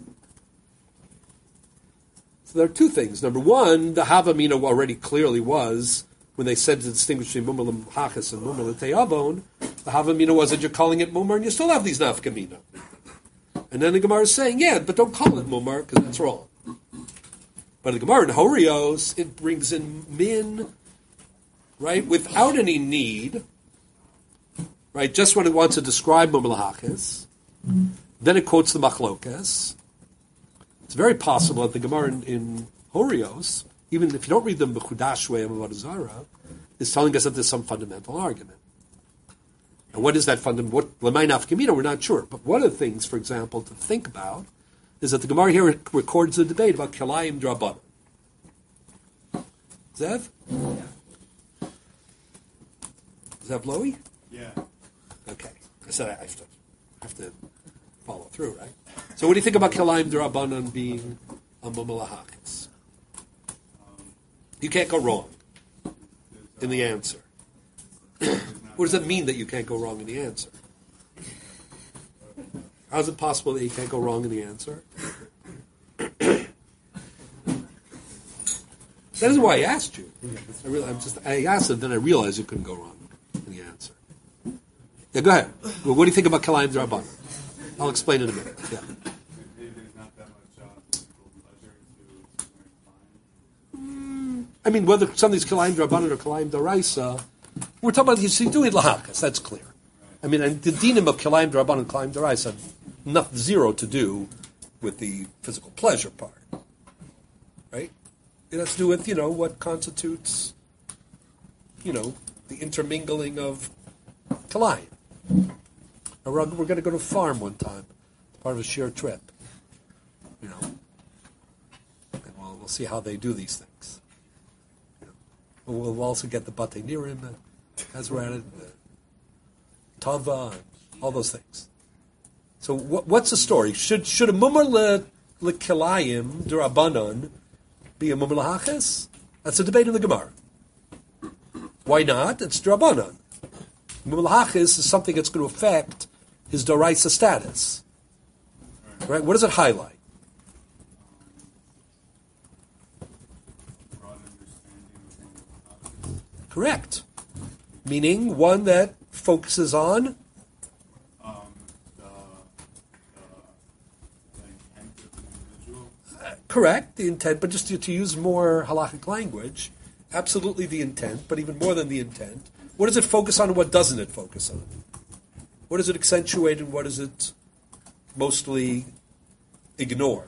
So there are two things. Number one, the Havamina already clearly was, when they said to distinguish between mumar l'machas and mumar l'tayavon, the Havamina was that you're calling it mumar and you still have these nafkamina. And then the Gemara is saying, yeah, but don't call it mumar because that's wrong. But the Gemara in Horios, it brings in min, right, without any need, right, just when it wants to describe mumar l'hachis. Then it quotes the machlokas. It's very possible that the Gemara in, in Horios, even if you don't read the Mechudash way of Avodah Zarah, is telling us that there's some fundamental argument. And what is that fundamental? What Lemay Nafkamina, we're not sure. But one of the things, for example, to think about is that the Gemara here records a debate about Kilayim Drabanan. Zev?
Yeah.
Zev Lowy?
Yeah.
Okay. I said I have to, I have to follow through, right? So what do you think about Kilayim Drabanan being a mumar lahachis? You can't go wrong in the answer. What does that mean that you can't go wrong in the answer? How is it possible that you can't go wrong in the answer? That is why I asked you. I, really, I'm just, I asked it, then I realized you couldn't go wrong in the answer. Yeah, go ahead. Well, what do you think about Kilayim Drabanan? I'll explain in a minute. Yeah. I mean, whether something's Kilayim Drabanan or Kilayim Daraisa, we're talking about you doing lahachas. That's clear. I mean, and the dinim of Kilayim Drabanan and Kilayim Daraisa have nothing, zero to do with the physical pleasure part, right? It has to do with, you know, what constitutes, you know, the intermingling of Kilayim. We're going to go to a farm one time, part of a sheer trip, you know, and we'll, we'll see how they do these things. We'll also get the Batei Nirim, as we're at it, the Tava, and all those things. So what, what's the story? Should should a mumar le, le kilayim d'Rabbanan be a mumar lahachis? That's a debate in the Gemara. Why not? It's d'Rabbanan. Mumar lahachis is something that's going to affect his d'oraisa status. Right? What does it highlight? Correct. Meaning one that focuses on
um, the, the, the intent of the individual.
Uh, correct, the intent, but just to, to use more halakhic language, absolutely the intent, but even more than the intent. What does it focus on and what doesn't it focus on? What does it accentuate and what does it mostly ignore?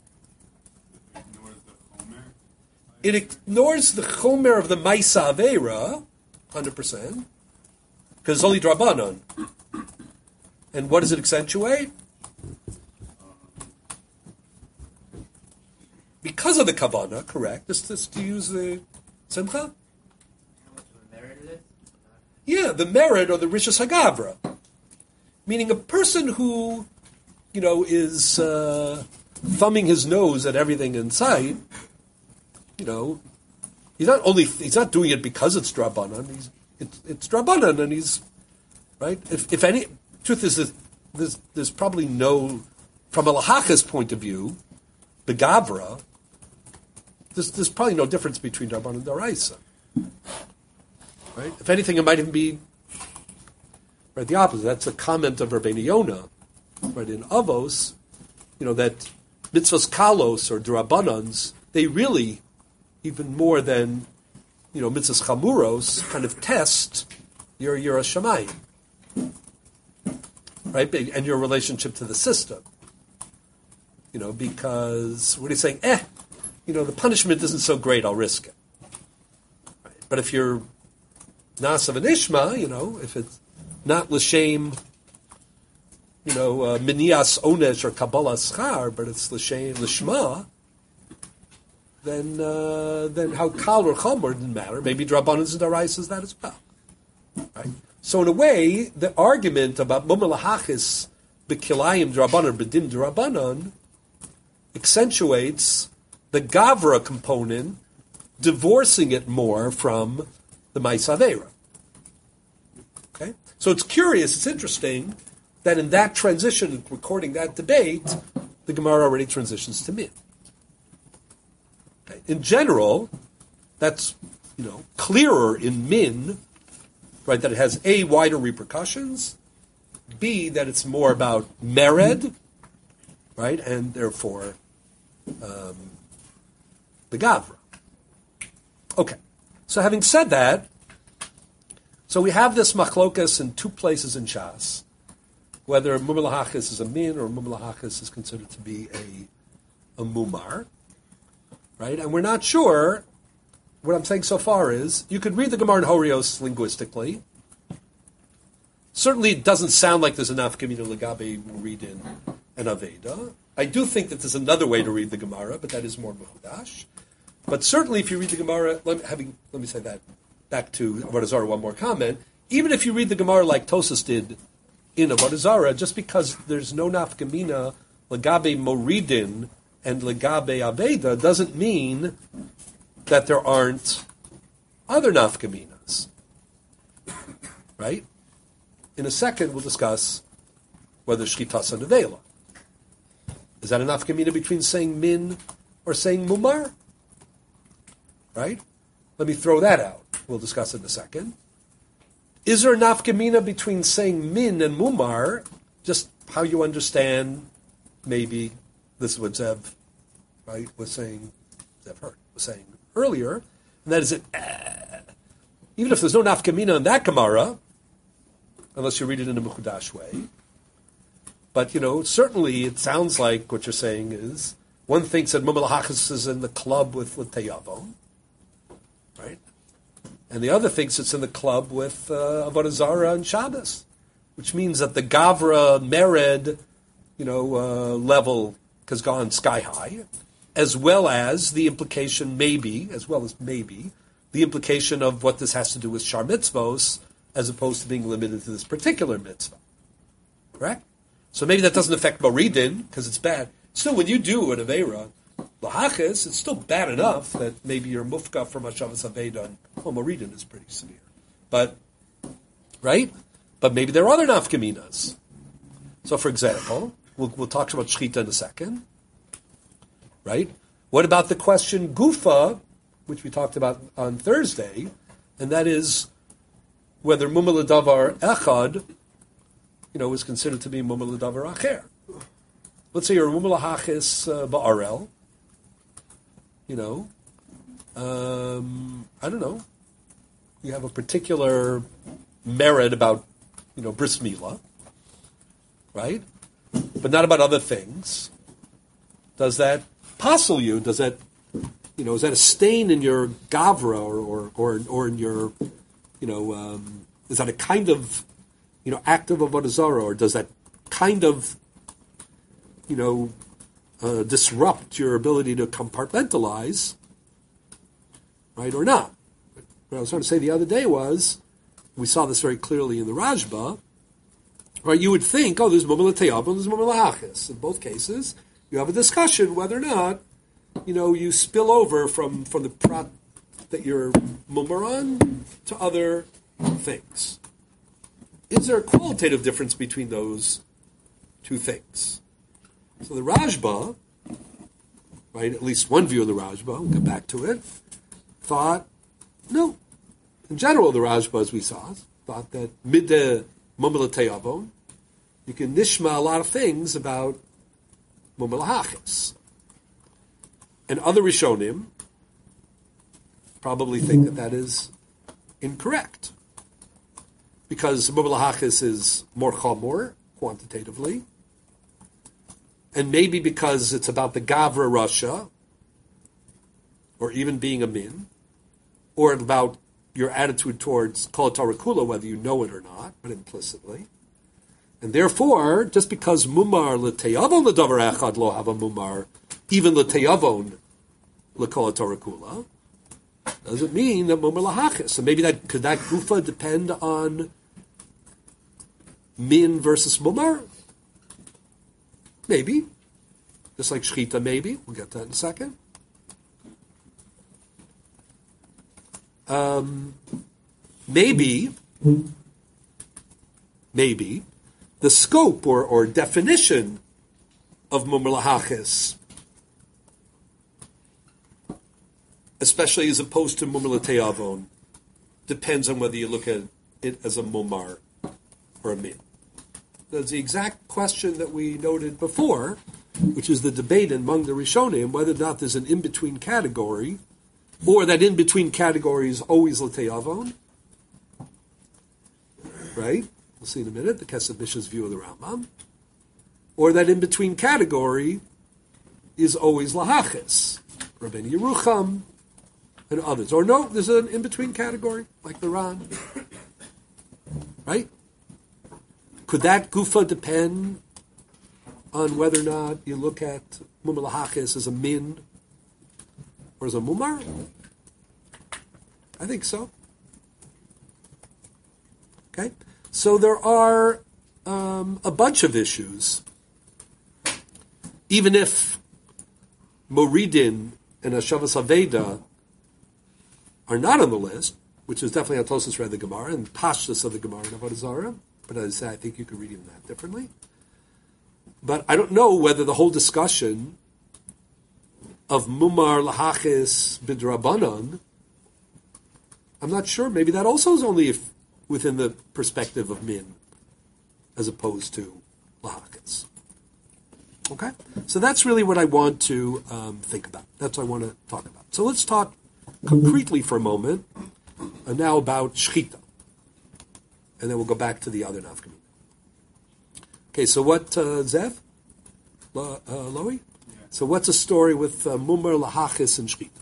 It ignores the chomer of the Maisa Aveira, one hundred percent, because it's only Drabanan. And what does it accentuate? Because of the Kavanah, correct. Just, just to use the Simcha?
How much of a merit it is?
Yeah, the merit or the Rishas Hagavra. Meaning a person who, you know, is uh, thumbing his nose at everything in sight. You know, he's not only he's not doing it because it's Drabanan. He's it's it's Drabanan, and he's right. If if any truth is that there's there's probably no, from a lahacha's point of view, the Gavra. There's there's probably no difference between Drabanan and Daraisa. Right. If anything, it might even be right the opposite. That's a comment of Rabbeinu Yonah, right in Avos. You know that mitzvahs kalos or drabanans, they really, even more than, you know, mitzvahs chamuros, kind of test your your shamayim, right? And your relationship to the system. You know, because what he's saying, eh, you know, the punishment isn't so great, I'll risk it. Right? But if you're Nasav and Ishma, you know, if it's not l'shem, you know, uh, minias onesh or kabbalah schar, but it's l'shem l'shma, then uh, then how kal or chomer didn't matter. Maybe drabanans and darais is that as well. Right? So in a way, the argument about mumel hachis b'kilayim drabanan b'din drabanan accentuates the gavra component, divorcing it more from the Maisavera. Okay? So it's curious, it's interesting, that in that transition, recording that debate, the Gemara already transitions to min. Okay? In general, that's, you know, clearer in min, right, that it has A, wider repercussions, B, that it's more about mered, right, and therefore um, the Gavra. Okay, so having said that, so we have this machlokas in two places in Shas, whether mumel hachis is a min or mumel hachis is considered to be a, a mumar, right, and we're not sure. What I'm saying so far is, you could read the Gemara in Horios linguistically. Certainly it doesn't sound like there's enough Gemina Legabe Muridin and Aveda. I do think that there's another way to read the Gemara, but that is more Mechudash. But certainly if you read the Gemara, let me, having, let me say that, back to Avodah Zarah, one more comment. Even if you read the Gemara like Tosas did in Avodah Zarah, just because there's no nafkamina Legabe Moridin and Legabe Aveda doesn't mean that there aren't other nafkaminas. Right? In a second, we'll discuss whether shchitas and nevela. Is that a nafkamina between saying min or saying mumar? Right? Let me throw that out. We'll discuss it in a second. Is there a nafkamina between saying min and mumar? Just how you understand, maybe, this is what Zev, right, was saying, Zev heard, was saying earlier, and that is that uh, even if there's no nafkamina in that Gemara, unless you read it in a Mechudash way, but, you know, certainly it sounds like what you're saying is, one thinks that Mumel Hachis is in the club with L'Teyavon, right? And the other thinks it's in the club with uh, Avodah Zarah and Shabbos, which means that the Gavra, Mered, you know, uh, level has gone sky high, as well as the implication, maybe, as well as maybe, the implication of what this has to do with Shar Mitzvos, as opposed to being limited to this particular mitzvah. Correct? So maybe that doesn't affect Moridin, because it's bad. Still, when you do an Aveira, Lahachis, it's still bad enough that maybe you're mufka from Hashavas Aveda, and well, Moridin is pretty severe. But, right? But maybe there are other nafkaminas. So, for example, we'll, we'll talk about Shechita in a second. Right? What about the question Gufa, which we talked about on Thursday, and that is whether Mumel Davar Echad, you know, is considered to be Mumel Davar Acher. Let's say you're Mumel Hachis uh, Ba'arel, you know, um, I don't know, you have a particular merit about, you know, bris milah, right? But not about other things. Does that passel you? Does that, you know, is that a stain in your gavra or or or, or in your, you know, um, is that a kind of, you know, act of avodah zarah, or does that kind of, you know, uh, disrupt your ability to compartmentalize, right, or not? What I was trying to say the other day was, we saw this very clearly in the Rajba, right? You would think, oh, there's Mumel Teyab and there's Mumel Hachis. In both cases, you have a discussion whether or not, you know, you spill over from, from the prat that you're mumaran to other things. Is there a qualitative difference between those two things? So the Rajba, right, at least one view of the Rajba, we'll get back to it, thought, no. In general, the Rajba, as we saw, thought that midde mumel teyavon, you can nishma a lot of things about mumel hachis. And other Rishonim probably think that that is incorrect. Because Mumar Lahachis is more chamor, quantitatively. And maybe because it's about the Gavra Russia, or even being a min, or about your attitude towards Kol Torah Kula, whether you know it or not, but implicitly. And therefore, just because Mumar L'Teyavon L'Davar Echad Lo Hava Mumar, even L'Teyavon L'Kol Torah Kula, doesn't mean that Mumar Lahachis. So maybe that could that Gufa depend on min versus Mumar? Maybe. Just like Shechita, maybe. We'll get to that in a second. Um, maybe, maybe, the scope or, or definition of Mumar Lahachis, especially as opposed to Mumar L'Teyavon, depends on whether you look at it as a Mumar or a min. That's the exact question that we noted before, which is the debate among the Rishonim whether or not there's an in-between category, or that in-between category is always L'Teyavon. Right? We'll see in a minute, the Kesef Mishnah's view of the Rambam. Or that in-between category is always Lahachis. Rabbeinu Yerucham and others. Or no, there's an in-between category, like the Ran. Right? Could that Gufa depend on whether or not you look at Mumar Lahachis as a min or as a Mumar? I think so. Okay? So there are um, a bunch of issues. Even if Moridin and Hashavas Aveda are not on the list, which is definitely how Tosfos read the Gemara, and Pashtus of the Gemara in Avodah Zarah, but as I say, I think you could read even that differently. But I don't know whether the whole discussion of Mumar Lahachis Bidrabanan, I'm not sure. Maybe that also is only if, within the perspective of Min, as opposed to Lahachis. Okay? So that's really what I want to um, think about. That's what I want to talk about. So let's talk concretely for a moment uh, now about Shechita. And then we'll go back to the other Nafkamina. Okay, so what, uh, Zev? Lo, uh, Loie? Yeah. So what's a story with uh, Mumar, Lahachis, and Shechita?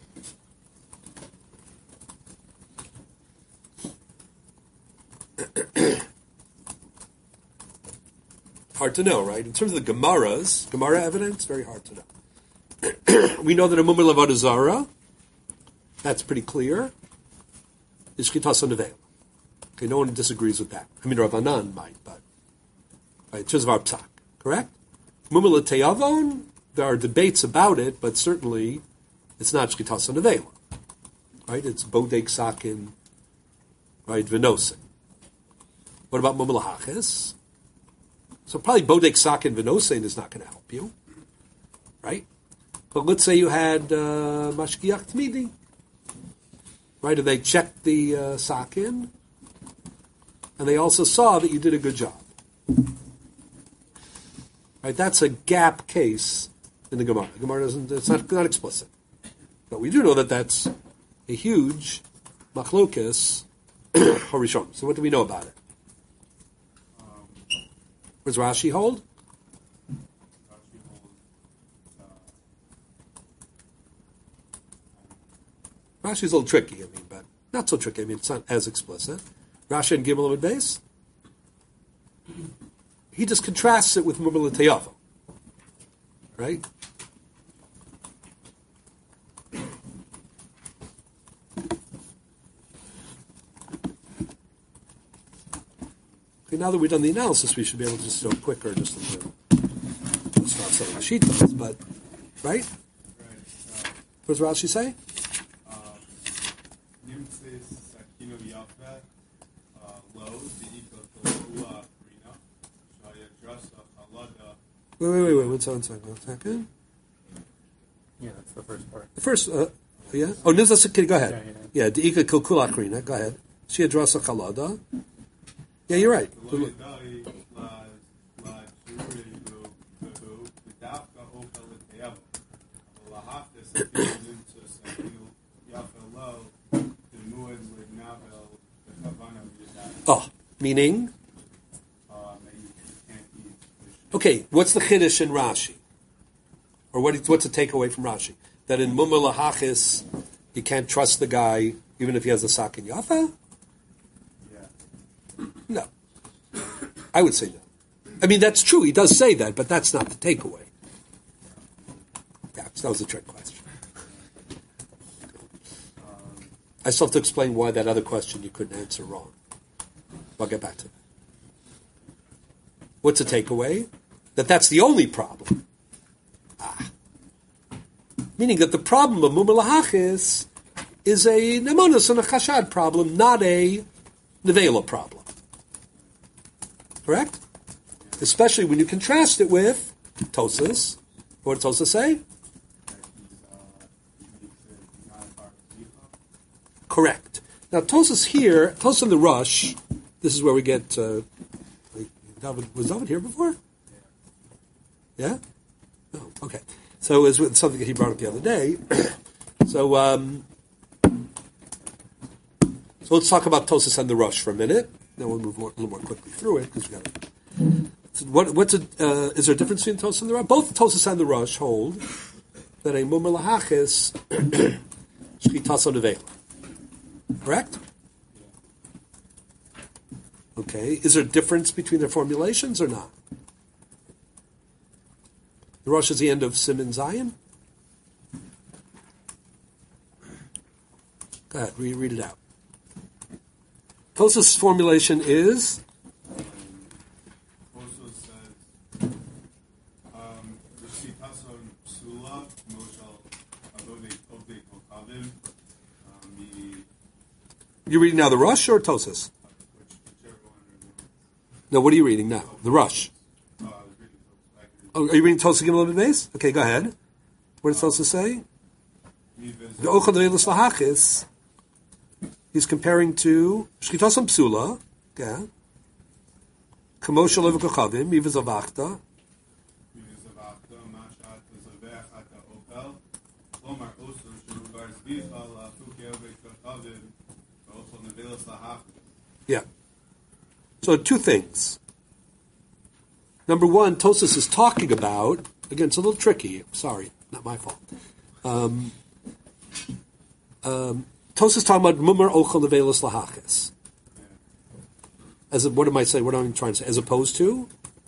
Hard to know, right? In terms of the Gemaras, Gemara evidence, very hard to know. We know that a Mumar L'Avodah Zarah, that's pretty clear, is Shchitas HaNevela. Okay, no one disagrees with that. I mean, Rabbanan might, but right, in terms of our psak, correct? Mumar L'Teyavon, there are debates about it, but certainly it's not Shchitas HaNevela. Right? It's Bodek Sakin, right, Venosin. What about Mumar Lahachis? So probably Bodek Sakin Venosin is not going to help you. Right? But let's say you had uh, Mashgiach Tmidi. Right? And they checked the uh, Sakin, and they also saw that you did a good job. Right? That's a gap case in the Gemara. The Gemara doesn't, it's not, not explicit. But we do know that that's a huge machlokas horishon. So what do we know about it?
Um,
Where's Rashi hold?
Rashi holds, uh,
Rashi's a little tricky, I mean, but not so tricky. I mean, it's not as explicit. Rashi and Gimel Amud Beis. He just contrasts it with Mumar L'Teyavon. Right? Okay, now that we've done the analysis, we should be able to just go quicker, just to start saying the sheet does, but, right?
right, uh,
What does Rashi say?
Nimtzis Sakino Yafet, uh, Lo, Di'ika Kolkula Rina, Shaya Drasa Halada.
Wait, wait, wait, wait, one second, one second, one second.
Yeah, that's the first part.
The first, uh, yeah? Oh, Nizas, okay, go ahead.
Yeah,
Yeah, De'ika Kilkulak Rina, go ahead. Shia Drasa Chalada. Yeah, you're right.
Lo Yadai, La, La, Jurigu, Kuhu, Vidafka, Oka, L'Teyavo. Lahachis,
Meaning?
Um, that you can't eat fish.
Okay, what's the chiddush in Rashi? Or what, what's the takeaway from Rashi? That in Mumar Lahachis, you can't trust the guy even if he has a sak in Yafa?
Yeah.
No. I would say no. I mean, that's true. He does say that, but that's not the takeaway. Yeah, that was a trick question. I still have to explain why that other question you couldn't answer wrong. I'll get back to that. What's the takeaway? That that's the only problem. Ah. Meaning that the problem of Mumar Lahachis is a Nemonos and a Chashad problem, not a Nevela problem. Correct? Especially when you contrast it with Tosas. What did Tosas say? Correct. Now, Tosas here, Tosas in the Rush, this is where we get, uh, David, was David here before? Yeah? Oh, okay. So it was with something that he brought up the other day. so, um, so let's talk about Tosas and the Rush for a minute. Then we'll move more, a little more quickly through it, because we got to... So what, what's a, uh, is there a difference between Tosas and the Rush? Both Tosas and the Rush hold that a Mumar Lahachis Shchitas Nevela. Correct? Okay. Is there a difference between their formulations or not? The Rosh is the end of Siman Zion. Go ahead, read, read it out. Tosas' formulation is?
Also says, um, the Shitason Psula, Moshal, Avode Kokavim,
You're reading now the Rush or Tosas? No, what are you reading now? The Rush. Oh, are you reading Tosas Gimel Amud Beis? Okay, go ahead. What does Tosas say? The Ochad Ve'elos Lahachis. He's comparing to Shchitasam Psula. Yeah. Kamosha Lev Kochavim. Mivaz Avachta. Yeah. So two things. Number one, Tosas is talking about, again, it's a little tricky. Sorry, not my fault. Um, um, Tosas is talking about Mumar Ochel Nevelos Lahachis. As a, what am I saying? What am I trying to say? As opposed to?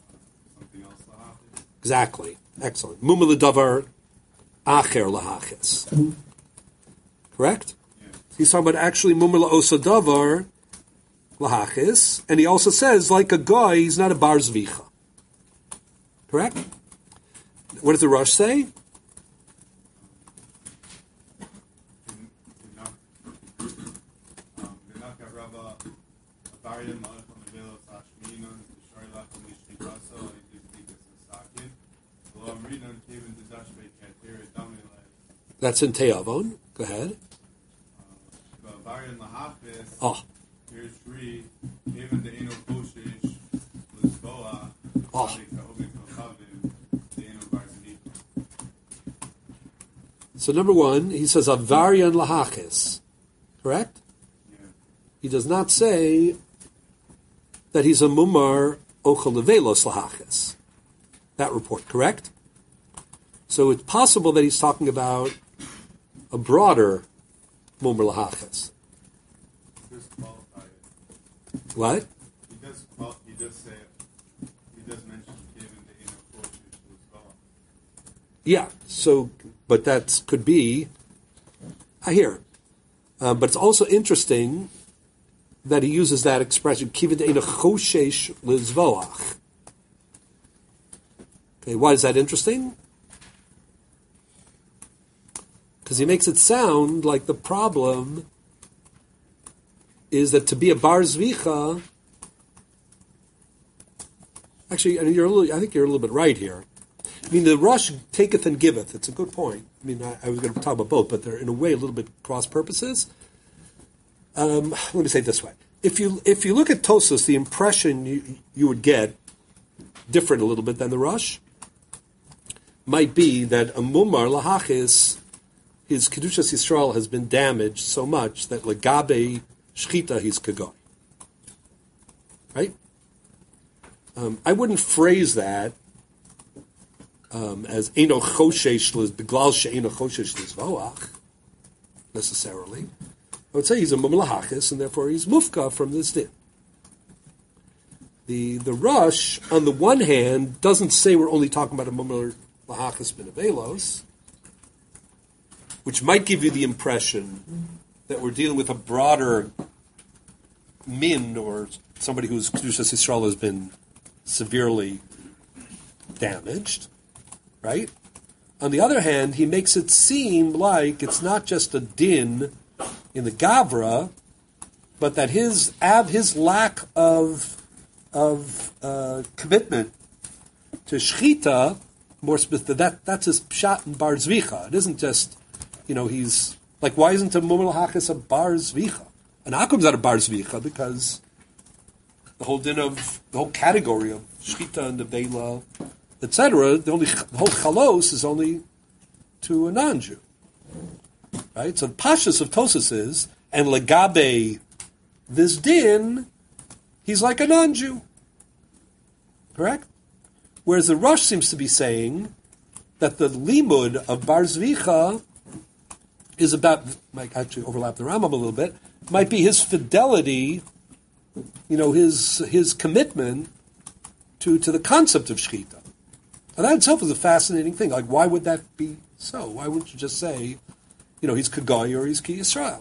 Exactly. Excellent. Mumar L'davar Acher Lahachis. Correct? He's talking about actually Mumar L'osa Davar Lahachis, and he also says, like a guy, he's not a bar zvicha. Correct? What does the Rush say? That's in Te'avon. Go ahead. Oh. Oh. So number one, he says Avarian Lahachis. Correct?
Yeah.
He does not say that he's a Mumar Ochel Nevelos Lahachis. That report, correct? So it's possible that he's talking about a broader Mumar Lahachis. What?
He does. Qual- he does say. He does mention given the inner portion as well.
Yeah. So, but that could be. I hear, uh, but it's also interesting that he uses that expression "kivid eina choshesh lizvoach." Okay, why is that interesting? Because he makes it sound like the problem is that to be a bar zvicha, actually, I mean, you're a little, I think you're a little bit right here. I mean, the Rush taketh and giveth. It's a good point. I mean, I, I was going to talk about both, but they're in a way a little bit cross purposes. Um, let me say it this way: if you if you look at Tosas, the impression you you would get different a little bit than the Rush might be that a Mumar Lahachis, his Kedushas Yisrael has been damaged so much that Legabe Shchita he's Kagoy. right? Um, I wouldn't phrase that um, as Eino Choshesh Beglal She'eino Choshesh Lizvoach necessarily. I would say he's a Mumlahachis, and therefore he's Mufka from this din. The the Rush, on the one hand, doesn't say we're only talking about a Mumlahachis Benevelos, which might give you the impression that we're dealing with a broader min, or somebody whose Kedushas Yisrael has been severely damaged, right? On the other hand, he makes it seem like it's not just a din in the Gavra, but that his av, his lack of of uh, commitment to Shechita, more specific, that that's his pshat and bar zvicha. It isn't just, you know, he's like, why isn't a mumel hachis a bar zvicha? An akum's not a bar zvicha because the whole din of the whole category of Shechita and the Bela, et cetera. The only the whole chalos is only to a non-Jew, right? So the pashas of Tosas is, and legabe this din, he's like a non-Jew, correct? Whereas the Rush seems to be saying that the limud of bar zvicha is about, might actually overlap the Rambam a little bit, might be his fidelity, you know, his his commitment to, to the concept of Shechita. And that itself is a fascinating thing. Like, why would that be so? Why wouldn't you just say, you know, he's Kagoy or he's Ki Yisrael?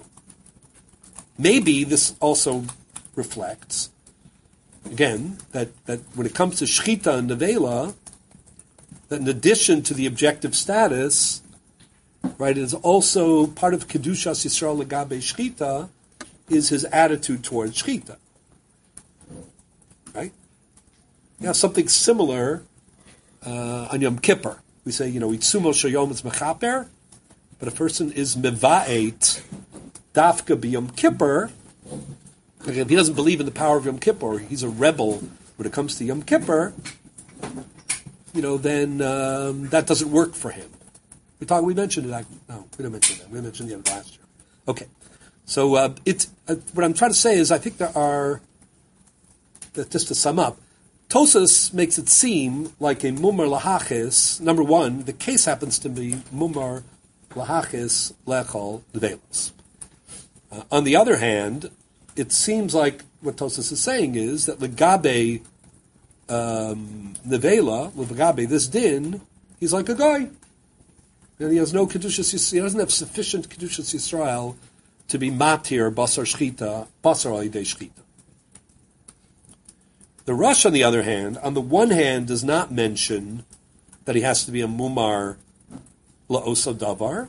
Maybe this also reflects, again, that, that when it comes to Shechita and Nevela, that in addition to the objective status, right, it is also part of Kedushas Yisrael Legabe Shechita is his attitude towards Shechita. Right? Yeah, something similar uh, on Yom Kippur. We say, you know, Itzumo Shayom is Mechaper, but a person is Meva'et Dafka B'Yom Kippur. If he doesn't believe in the power of Yom Kippur, he's a rebel when it comes to Yom Kippur, you know, then um, that doesn't work for him. We talked. We mentioned it. I, no, we didn't mention that. We mentioned the end of last year. Okay, so uh, it's uh, what I'm trying to say is I think there are. That just to sum up, Tosas makes it seem like a mumar lahachis. Number one, the case happens to be mumar lahachis lechol nevelos. Uh, on the other hand, it seems like what Tosas is saying is that legabe um, nevela, legabe this din, he's like a guy. And he has no kedushas Yisrael. He doesn't have sufficient kedushas Yisrael to be matir basar shchita, basar alidei shchita. The Rush, on the other hand, on the one hand, does not mention that he has to be a mumar la'osa davar.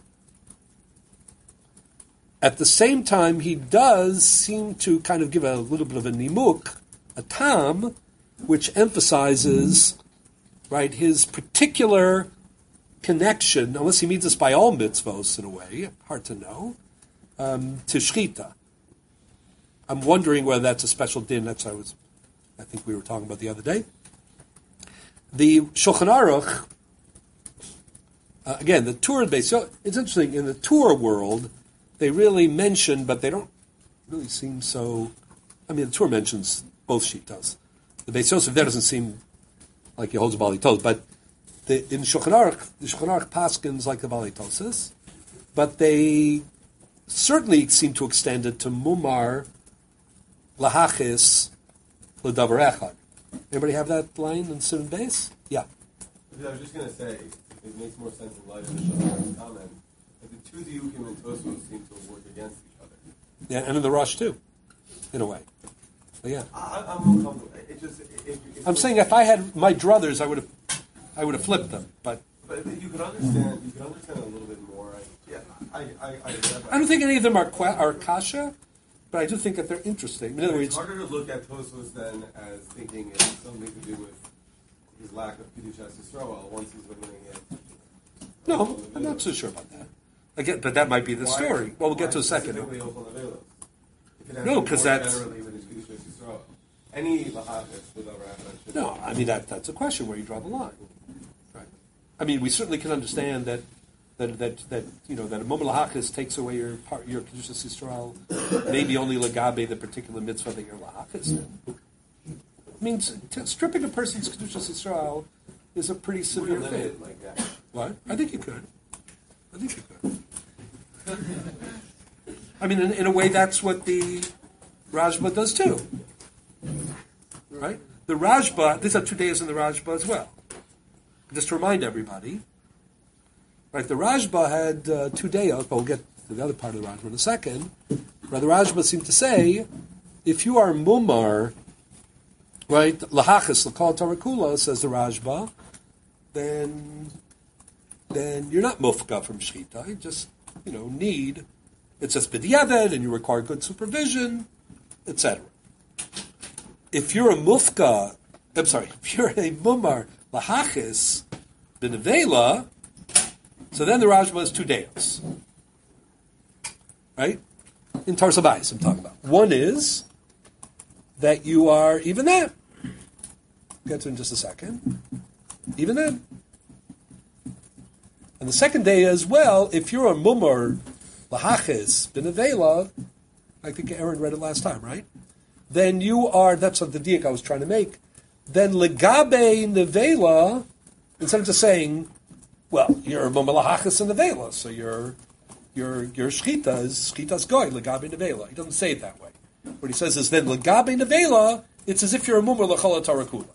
At the same time, he does seem to kind of give a little bit of a nimuk, a tam, which emphasizes, right, his particular connection, unless he means this by all mitzvos in a way, hard to know, um, to shchita. I'm wondering whether that's a special din. That's what I was, I think we were talking about the other day. The Shulchan Aruch, uh, again, the Torah base. So it's interesting in the Torah world, they really mention, but they don't really seem so. I mean, the Torah mentions both shitas. The Beis Yosef there doesn't seem like he holds a Bali Tos, but the, in Shulchan Aruch, the Shulchan Aruch paskins like the Bali Tosas, but they certainly seem to extend it to Mumar Lahachis L'Davar Echad. Anybody have that line in Simon Beis? Yeah.
I was just going to say, it makes more sense in light of the Shulchan comment, that the two Diukim and Tosfos seem to work against each other.
Yeah, and in the Rush too, in a way. But yeah.
I, I'm uncomfortable. It just, it, it,
I'm saying if I had my druthers, I would have, I would have flipped them. But
but you could understand. You could understand a little bit more. I, yeah, I, I, I,
I don't think any of them are qua- are kasha, but I do think that they're interesting. In other
it's
words,
harder to look at Tosfos then as thinking it's something to do with his lack of Kedushas Yisrael once he's limiting it.
no, I'm not so sure about that. Again, but that might be the
Why-
well, we'll get to a
why
second.
specifically Ochel Nevelos? If it has
No,
to be
'cause
more
that's-
generally than his Kedushas Yisrael. Any lahachis without Rafa.
No, I mean that that's a question where you draw the line. Right. I mean, we certainly can understand that that that, that you know that a moment lahachis takes away your part, your kedushas Yisrael, maybe only legabe the particular mitzvah that you're lahachis in. means t- stripping a person's Kedushas Yisrael is a pretty severe
Limit
thing.
it like that.
What? I think you could. I think you could. I mean, in, in a way, that's what the Rajba does too. Right? The Rajba, these are two days in the Rajba as well. Just to remind everybody, right? The Rajba had uh, two days, but we'll get to the other part of the Rajba in a second. Where the Rajba seemed to say, if you are mumar, right, lahachis l'kol Torah kula, says the Rajba, then then you're not mufka from shechita. You just, you know, need, it says b'diavad, and you require good supervision, et cetera. If you're a mufka, I'm sorry, if you're a mumar lahachis b'nevela, so then the Rajba is two days. Right? In Tarsa Bais, I'm talking about. One is that you are, even then, get to in just a second, even then. And the second day as well, if you're a mumar lahachis b'nevela, I think Aaron read it last time, right? Then you are, that's what the diak I was trying to make, then legabe nevela, instead of just saying, well, you're a mumar lahachis and nevela, so you're Your your shchita is shchita's goy legabe nevela. He doesn't say it that way. What he says is then legabe nevela. It's as if you're a mumar l'chol Torah kula.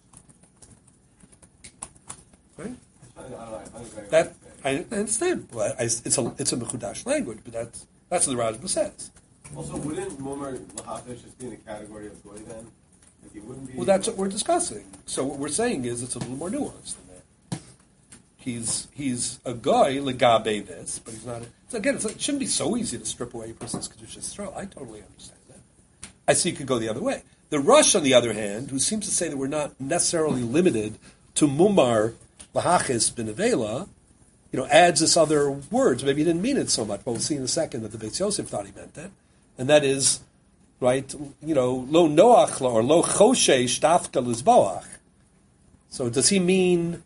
Right?
I don't know, I don't know.
That I understand. Well, I, it's a it's a mechudash language, but that's that's what the Rajba says.
Also, wouldn't Mumar Lahafish just be in the category of goy then? Like he wouldn't be.
Well, that's what we're discussing. So what we're saying is it's a little more nuanced than that. He's he's a guy legabe this, but he's not. A, so again, it's, it shouldn't be so easy to strip away a person's kedushas Yisrael. I totally understand that. I see you could go the other way. The Rush, on the other hand, who seems to say that we're not necessarily limited to mumar lahachis b'nevela, you know, adds this other words. Maybe he didn't mean it so much, but we'll see in a second that the Beis Yosef thought he meant it, and that is, right? You know, lo noach or lo choshesh dafka lizboach. So does he mean,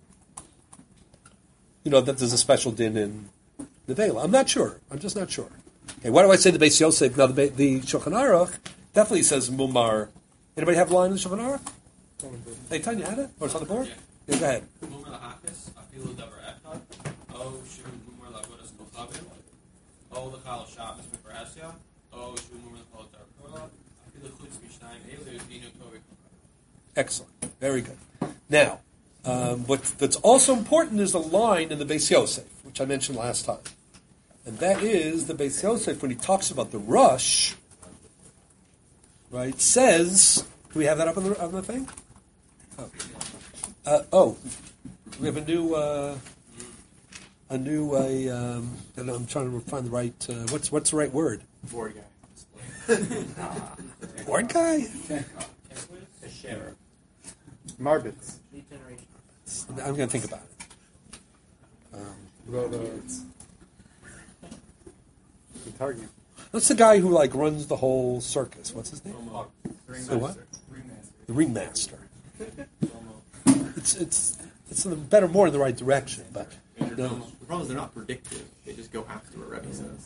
you know, that there's a special din in nevela? I'm not sure. I'm just not sure. Okay, why do I say the Beis Yosef? Now the, the Shulchan Aruch definitely says mumar. Anybody have a line in the Shulchan Aruch? Hey, Tanya, had it? Or it's on the board?
Yeah.
Yeah, go ahead.
Mumar lahakis, afilu davar echad, o shu mumar lavodas kochavim, o lechal shabbos mefarasya, o shu mumar lechal tarkola, afilu chutz mishnayim elu dinu tori.
Excellent. Very good. Now, um, what, what's also important is the line in the Beis Yosef, which I mentioned last time. And that is the Beis Yosef, when he talks about the rush, right, says, do we have that up on the, on the thing? Oh. Uh, oh, we have a new, uh, a new, uh, um, I don't know, I'm trying to find the right, uh, what's what's the right word?
Board guy.
Board guy?
A share.
Marbits.
Lead generation.
I'm going to think about it. Um,
About, uh, the target.
That's the guy who like runs the whole circus. What's his name? The what? The ringmaster. It's it's it's in the better, more in the right direction, but
The
no.
problem is they're not predictive. They just go after what Rebbe says.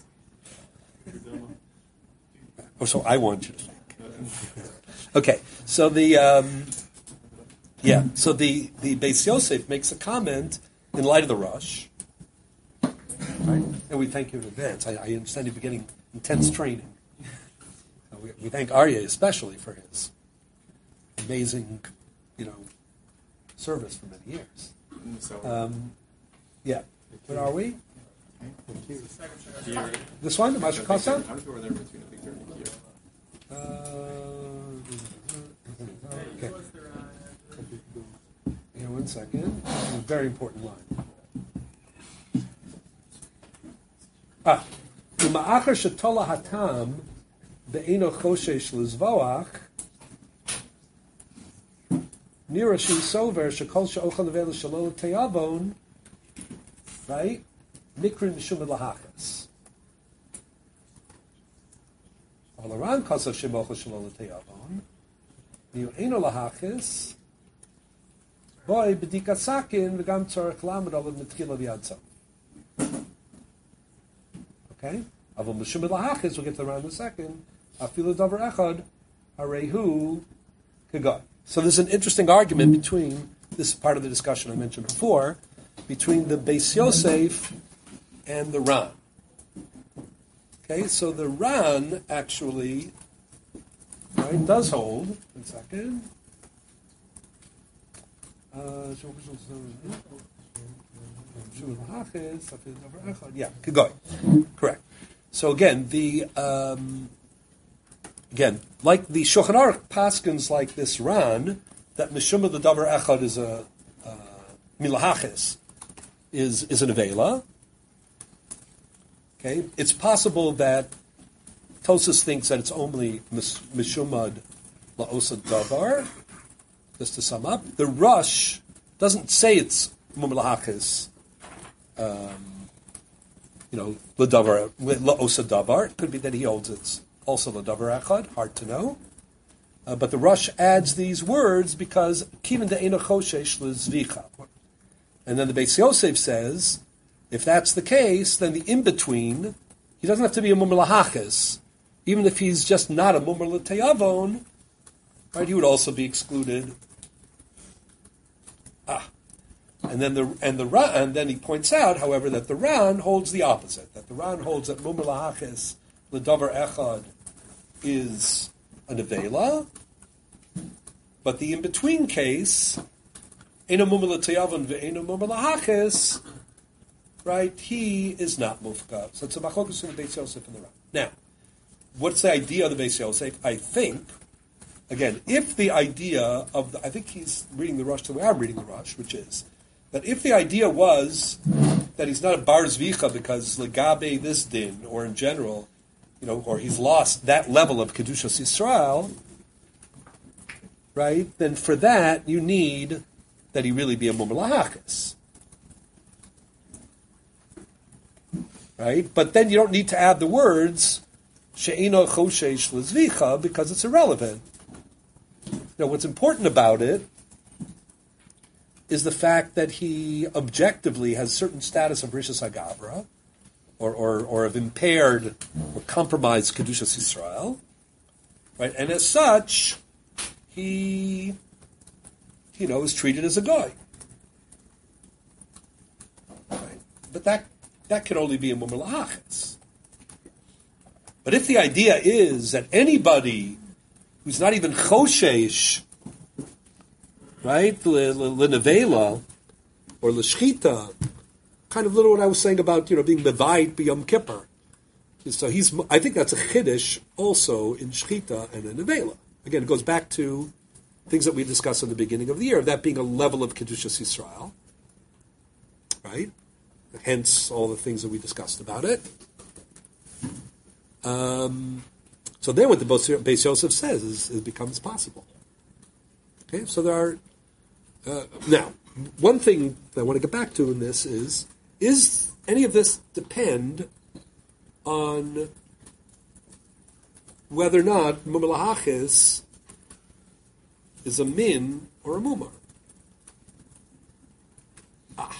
Oh, so I want you to think. Okay, so the um, yeah, so the the Beis Yosef makes a comment in light of the rush, right? And we thank you in advance. I, I understand you've been getting intense training. So we, we thank Aryeh especially for his amazing, you know, service for many years.
So,
Um, yeah, where are we?
here,
This one, the Masha Kosa?
how does it there between a big third and here?
Uh, okay. Here, one second. This is a very important line. Ah. Uma'achar shetola hatam be'eno choshesh lizvoach nira shi sover shekol she'ochel nevela shalol teyavon, right? Mikrin mishum lahachas. Alaran kasav shemochel shalol teyavon niu eno lahachas boy b'dika sakin v'gam tzarech lamed alav mitchila v'yadzav. Okay? Avol mishum lahachas, we'll get to around in a second. Afilu davar echad, harehu Kagai. So there's an interesting argument between, this is part of the discussion I mentioned before, between the Beis Yosef and the Ran. Okay, so the Ran actually, right, does hold, one second. Uh, yeah, Kagai. Correct. So again, the um, again, like the Shulchan Aruch paskins like this Ran, that Mishuma the Davar Echad is a uh, Milahachis, is is an Avela. Okay, it's possible that Tosas thinks that it's only Mishumad La'osad Davar. Just to sum up, the Rush doesn't say it's Mumlahachis. Um, you know, L'davar, La'osa Davar. It could be that he holds it's also L'davar Echad. Hard to know. Uh, but the Rush adds these words because Kivan de'ena choshesh l'zvicha. And then the Beis Yosef says, if that's the case, then the in-between, he doesn't have to be a Mumar L'hachis. Even if he's just not a Mumar L'teyavon, right, he would also be excluded. Ah. And then the and the and then he points out, however, that the Ran holds the opposite. That the Ran holds that Mumar L'hachis L'davar Echad is an Avela, but the in-between case, Eino Mumar L'teyavon ve'eino Mumar L'hachis, right, he is not Mufka. So it's a Machokus in the Beis Yosef and the Ran. Now, what's the idea of the Beis Yosef? I think, again, if the idea of the, I think he's reading the Rush the way I'm reading the Rush, which is that if the idea was that he's not a Bar Zvicha because Legabe this din, or in general, you know, or he's lost that level of Kedushas Yisrael, right, then for that you need that he really be a Mumar L'hachis. Right? But then you don't need to add the words She'ino Choshesh L'zvicha because it's irrelevant. Now, what's important about it is the fact that he objectively has certain status of Rishas HaGavra, or, or, or of impaired or compromised Kedushas Yisrael, right? And as such, he, you know, is treated as a guy. Right? But that that can only be a Mumar L'hachis. But if the idea is that anybody who's not even Choshesh, right, L'nevela, or L'shchita, kind of little what I was saying about, you know, being Mevayit B'Yom Kippur. So he's, I think that's a Chiddush also in Shchita and in Nevela. Again, it goes back to things that we discussed in the beginning of the year, that being a level of Kedushas Yisrael, right? Hence all the things that we discussed about it. Um, so then what the Beis Yosef says is it becomes possible. Okay, so there are... Uh, now, one thing that I want to get back to in this is, is any of this depend on whether or not Mumar L'hachis is a min or a mumar? Ah.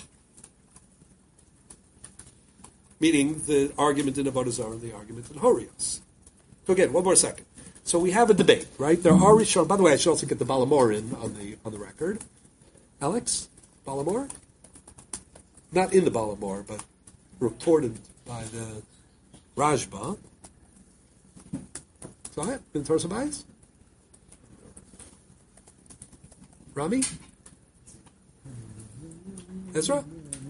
Meaning the argument in Avodah Zarah and the argument in Horios. So again, one more second. So we have a debate, right? There are Rishon. By the way, I should also get the Balamor in on the on the record. Alex, Balamor, not in the Balamor, but reported by the Rajba. Go ahead, bin Torsabais. Rami, Ezra.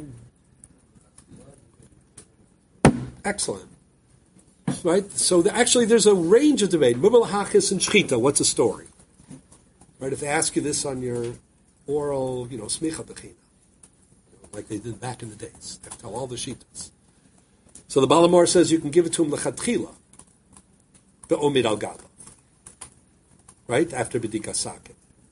Excellent. Right? So the, actually there's a range of debate. Mumar L'hachis and Shchita, what's the story? Right? If they ask you this on your oral, you know, smicha bechina, like they did back in the days, they tell all the shitas. So the Balamor says you can give it to him lechatchila, be'omid al gaba, right? After b'dika sakit.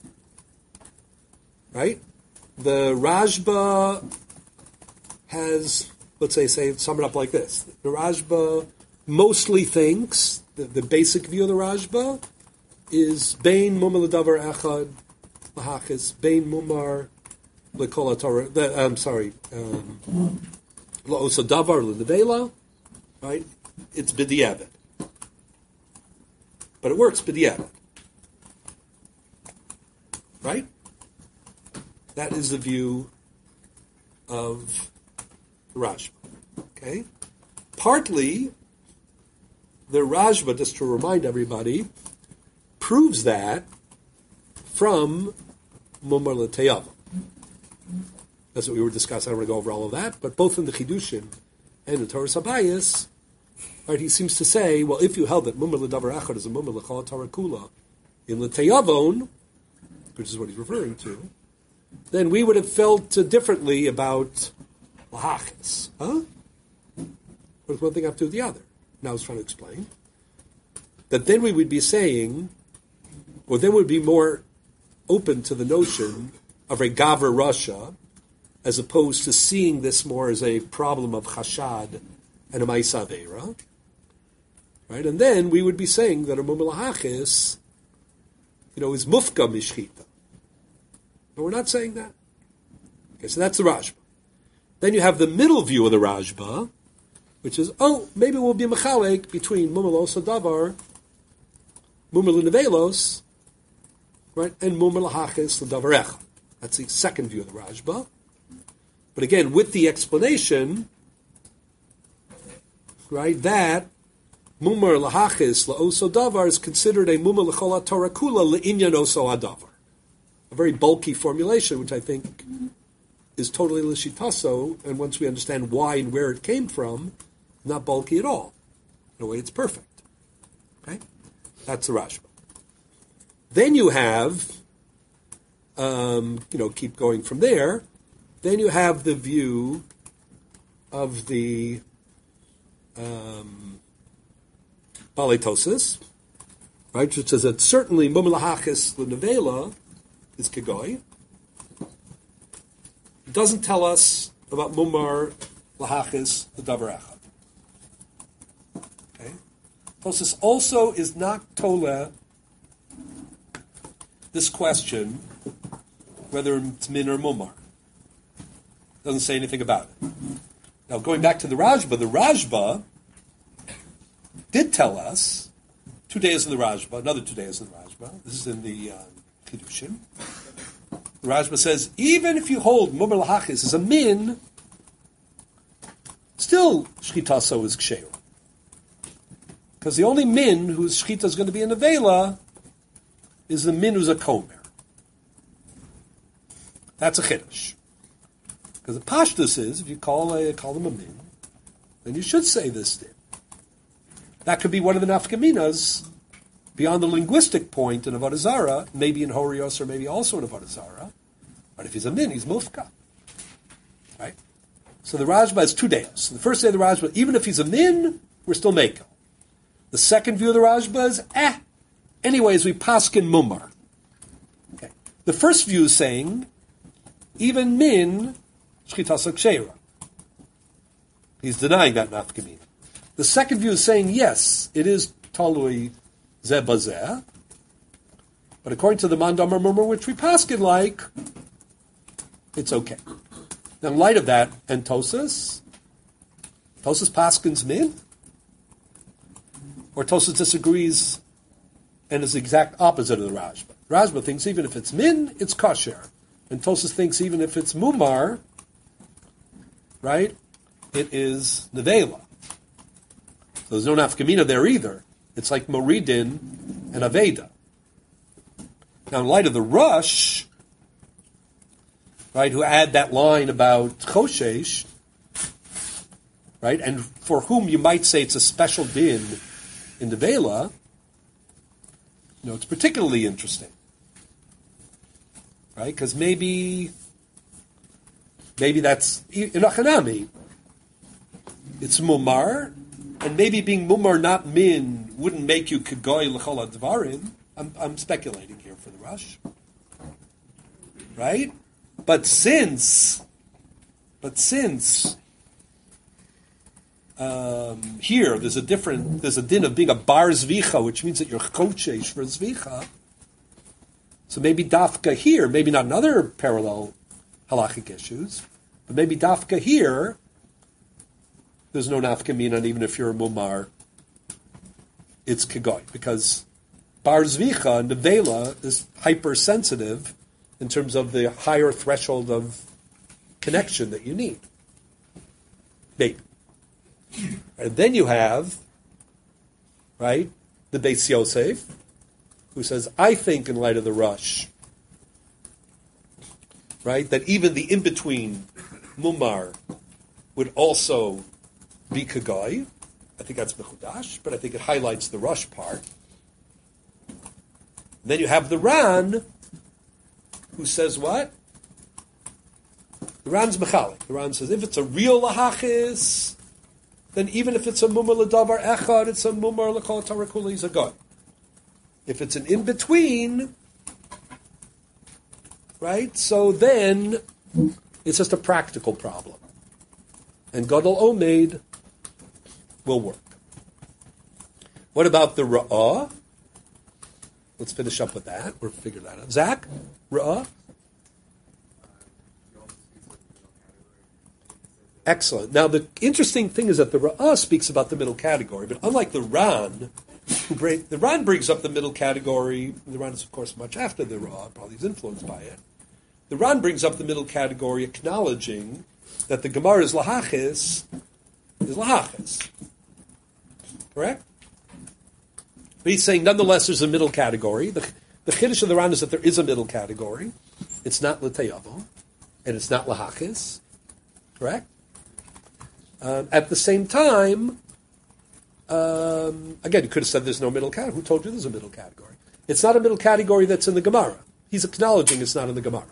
Right? The Rajba has, let's say, say, sum it up like this. The Rajba mostly thinks, the, the basic view of the Rajba is Bein Mumar L'davar Echad L'hachis, Bein Mumar L'kol HaTorah, I'm sorry, um, L'osa Davar L'nevela, right? It's B'diavad. But it works B'diavad. Right? That is the view of the Rashba. Okay? Partly, the Rashba, just to remind everybody, proves that from Mumar L'Teyava. That's what we were discussing. I don't want to go over all of that, but both in the Chidushim and in Torah Sabayis, right, he seems to say, well, if you held that Mumar L'Davar Echad is a Mumar L'Chol Torah Kula in L'Teyavon, which is what he's referring to, then we would have felt uh, differently about Lahachis. Huh? What does one thing have to do with the other? Now I was trying to explain. That then we would be saying, or then we'd be more open to the notion of a Gaver Russia, as opposed to seeing this more as a problem of Chashad and a Ma'isa Aveira. Right? And then we would be saying that a Mumar Lahachis, you know, is Mufka Mishchita. But we're not saying that. Okay, so that's the Rashba. Then you have the middle view of the Rashba, which is, oh, maybe we'll be Mechalek between Mumar L'Osa Davar, Mumar L'Nevelos, right, and Mumar L'Hachis L'Davar Echad. That's the second view of the Rashba. But again, with the explanation, right, that Mumar L'Hachis L'Osa Davar is considered a Mumar L'Chol HaTorah Kula L'Inyan Oso HaDavar. A very bulky formulation, which I think is totally L'Shitaso, and once we understand why and where it came from, not bulky at all. In a way, it's perfect. Okay? That's the Rashba. Then you have, um, you know, keep going from there, then you have the view of the um, Baletosis, right, which says that certainly Mumar L'Hachis L'Nevela is Kegoi. It doesn't tell us about Mumar L'Hachis L'Davar Echad. Okay? Tosis also is not Tola this question whether it's Min or Mumar. Doesn't say anything about it. Now, going back to the Rashba, the Rashba did tell us two days in the Rashba, another two days in the Rashba. This is in the uh, Chidushim. The Rashba says, even if you hold Mumar L'Hachis as a min, still Shchitaso is Ksheira. Because the only min whose Shchita is going to be in the Vela is the min who's a Komer. That's a Chiddush. Because the Pashtus is, if you call, a, call them a min, then you should say this din. That could be one of the nafkaminas beyond the linguistic point in Avodah Zarah, maybe in Horios or maybe also in Avodah Zarah. But if he's a min, he's mufka. Right? So the Rashba has two days. The first day of the Rashba, even if he's a min, we're still Mekel. The second view of the Rashba is, eh, anyways, we paskin mumar. Okay. The first view is saying, even min, shchitas ksheira. He's denying that nafkamina. The second view is saying, yes, it is talui zeh bazeh, but according to the Mandamar Murmur, which we paskin like, it's okay. Now, in light of that, and Tosas, Tosas paskins min, or Tosas disagrees and is the exact opposite of the Rashba. Rashba thinks even if it's min, it's kasher, and Tosas thinks even if it's mumar, right, it is nevela. So there's no nafkamina there either. It's like Moridin and Aveda. Now, in light of the Rush, right, who add that line about Choshesh, right, and for whom you might say it's a special din in the Vela, you know, it's particularly interesting, right, because maybe, maybe that's, in Achanami, it's Mumar, and maybe being Mumar not Min wouldn't make you Kegoy L'chol HaDvarim. I'm, I'm speculating here for the Rush. Right? But since, but since um, here there's a different, there's a din of being a bar zvicha, which means that you're chochesh for zvicha. So maybe dafka here, maybe not in other parallel halachic issues, but maybe dafka here, there's no nafkamina, and even if you're a mumar, it's kegoy, because bar zvicha and nevela is hypersensitive in terms of the higher threshold of connection that you need. Maybe. And then you have, right, the Beis Yosef, who says, I think in light of the Rush, right, that even the in-between Mumar would also be Kagai. I think that's Mechudash, but I think it highlights the Rush part. And then you have the Ran, who says what? The Ran's Mechalik. The Ran says, if it's a real Lahachis, then even if it's a Mumar L'davar Echad, it's a Mumar L'kol Tarakuli is a God. If it's an in-between, right, so then it's just a practical problem. And Gadol Omeid will work. What about the Ra'ah? Let's finish up with that. We'll figure that out. Zach? Ra'ah? Excellent. Now, the interesting thing is that the Ra'ah speaks about the middle category, but unlike the Ran, who bring, the Ran brings up the middle category. The Ran is, of course, much after the Ra'ah, probably is influenced by it. The Ran brings up the middle category, acknowledging that the Gemara's Lahachis is Lahachis. Correct? But he's saying, nonetheless, there's a middle category. The, the Chiddush of the Ran is that there is a middle category. It's not L'teyavo, and it's not Lahachis. Correct? Um, at the same time, um, again, you could have said there's no middle category. Who told you there's a middle category? It's not a middle category that's in the Gemara. He's acknowledging it's not in the Gemara.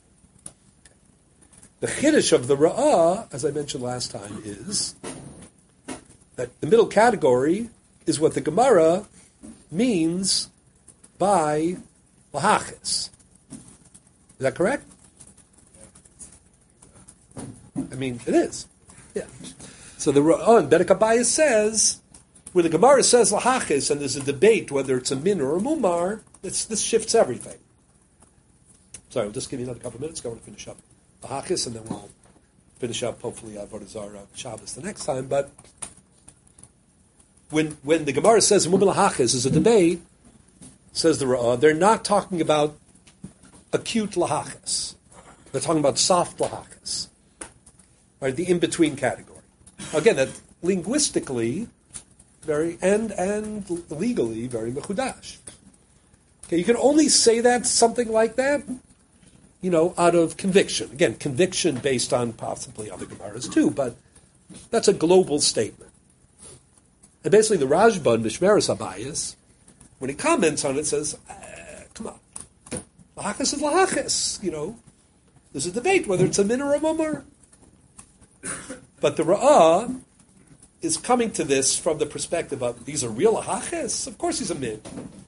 The Chiddush of the Ra'ah, as I mentioned last time, is that the middle category is what the Gemara means by Lahachis. Is that correct? I mean, it is. Yeah. So the Ra'ah in Bedek Abayis says, where the Gemara says Lahachis, and there's a debate whether it's a min or a mumar, it's, this shifts everything. Sorry, I'll just give you another couple of minutes. I want to finish up Lahachis, and then we'll finish up, hopefully, Avodah Zarah Shabbos the next time. But when when the Gemara says Mumar Lahachis is a debate, says the Ra'ah, they're not talking about acute Lahachis. They're talking about soft Lahachis. Right, the in-between category. Again, that linguistically, very, and and legally, very mechudash. Okay, you can only say that, something like that, you know, out of conviction. Again, conviction based on possibly other Gemaras too, but that's a global statement. And basically the Rashba in Mishmeres Abayis, when he comments on it, says, uh, come on, Lahachis is Lahachis, you know. There's a debate whether it's a min or a mumar. But the Ra'ah is coming to this from the perspective of, these are real Lahachis? Of course he's a min.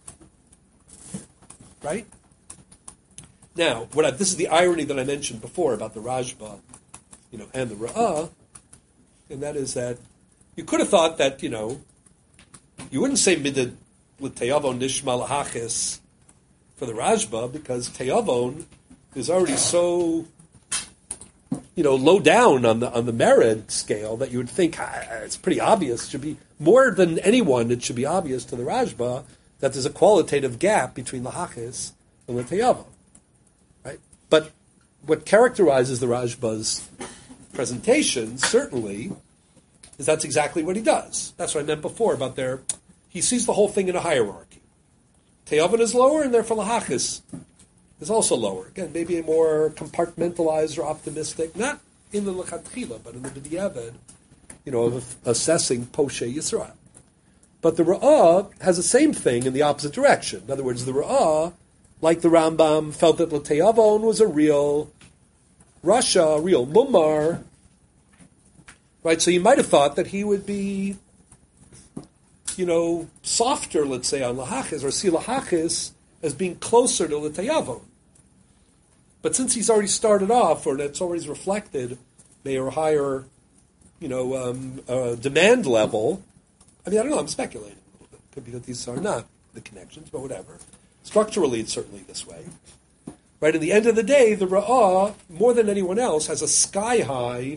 Right? Now, what I, this is the irony that I mentioned before about the Rashba, you know, and the Ra'ah, and that is that you could have thought that, you know, you wouldn't say midad with Teyavon Nishma Lahachis for the Rashba, because Teyavon is already so, you know, low down on the on the merit scale that you would think ah, it's pretty obvious. It should be more than anyone. It should be obvious to the Rashba that there's a qualitative gap between Lahachis and L'teyavo, right? But what characterizes the Rashba's presentation certainly is that's exactly what he does. That's what I meant before about their. He sees the whole thing in a hierarchy. Teyavon is lower, and therefore Lahachis is also lower. Again, maybe a more compartmentalized or optimistic, not in the Lechatchila, but in the B'diavad, you know, of assessing Poshe Yisrael. But the Ra'ah has the same thing in the opposite direction. In other words, the Ra'ah, like the Rambam, felt that L'teyavon was a real Rasha, a real Mumar, right? So you might have thought that he would be, you know, softer, let's say, on Lahachis, or see Lahachis as being closer to L'teyavon. But since he's already started off, or it's already reflected, maybe a higher, you know, um, uh, demand level. I mean, I don't know. I'm speculating a little bit. Could be that these are not the connections, but whatever. Structurally, it's certainly this way. Right. At the end of the day, the Ra'ah, more than anyone else, has a sky-high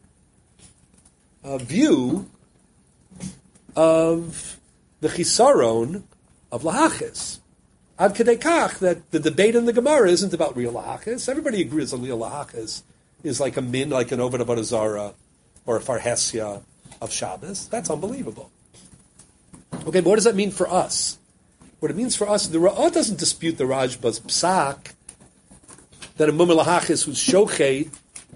uh, view of the chisaron of Lahachis. Ad kedei kach, that the debate in the Gemara isn't about real lahachas. Everybody agrees on real lahachas is like a min, like an Oved Avodah Zarah, or a Farhesia of Shabbos. That's unbelievable. Okay, but what does that mean for us? What it means for us, the Ra'ah doesn't dispute the Rajba's psak, that a mumar lahachis who's shochet,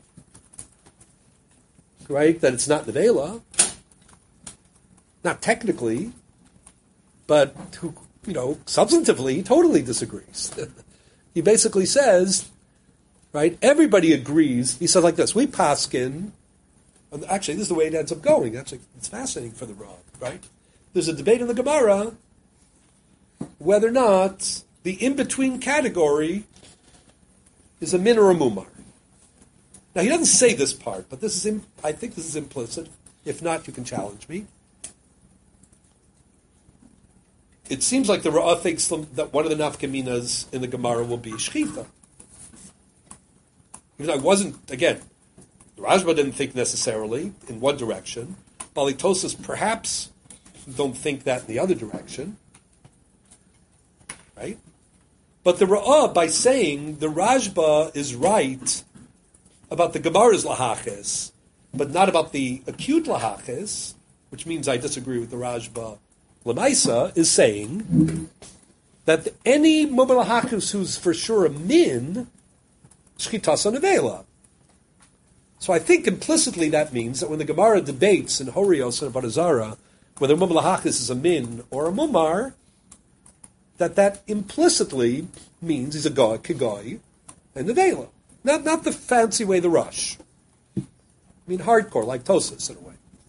right, that it's not nevela, not technically, but who, you know, substantively, he totally disagrees. He basically says, right, everybody agrees, he says like this, we paskin, and actually this is the way it ends up going, actually it's fascinating for the Rav, right? There's a debate in the Gemara whether or not the in-between category is a min or a mumar. Now he doesn't say this part, but this is, im- I think this is implicit. If not, you can challenge me. It seems like the Ra'ah thinks that one of the nafkaminas in the Gemara will be shchita. Even though I wasn't, again, the Rajba didn't think necessarily in one direction. Balitosis perhaps don't think that in the other direction. Right? But the Ra'ah, by saying the Rajba is right about the Gemara's lahachis, but not about the acute lahachis, which means I disagree with the Rajba Lamaisa, is saying that any mumar lahachis who's for sure a min, shchitas nevela. So I think implicitly that means that when the Gemara debates in Horios and Avodah Zarah whether mumar lahachis is a min or a mumar, that that implicitly means he's a goy, kigoy, and nevela. Not not the fancy way, the rush. I mean hardcore, like Tosas in a way.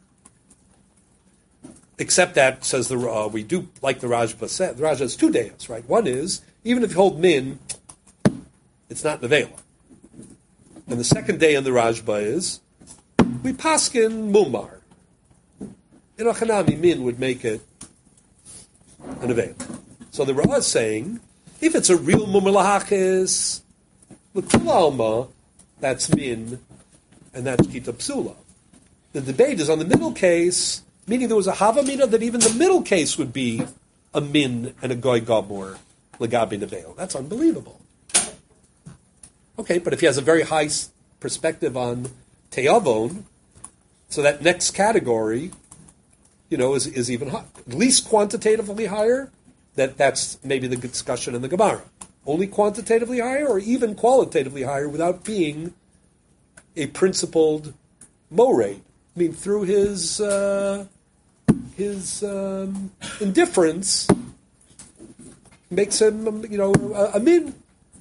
Except that, says the uh, we do, like the Rajba said, the Rajba has two days, right? One is, even if you hold min, it's not nevela. And the second day in the Rajba is, we paskin mumar. In Achanami, min would make it a nevela. So the Ra'ah is saying, if it's a real mumar lahachis, l'kul alma, that's min, and that's kita psula. The debate is on the middle case, meaning there was a havamina that even the middle case would be a min and a goy gabor legabi nevel. That's unbelievable. Okay, but if he has a very high perspective on te'avon, so that next category, you know, is, is even high, at least quantitatively higher. That that's maybe the discussion in the Gemara. Only quantitatively higher, or even qualitatively higher, without being a principled moraid. I mean, through his uh, his um, indifference makes him, you know, a, a min.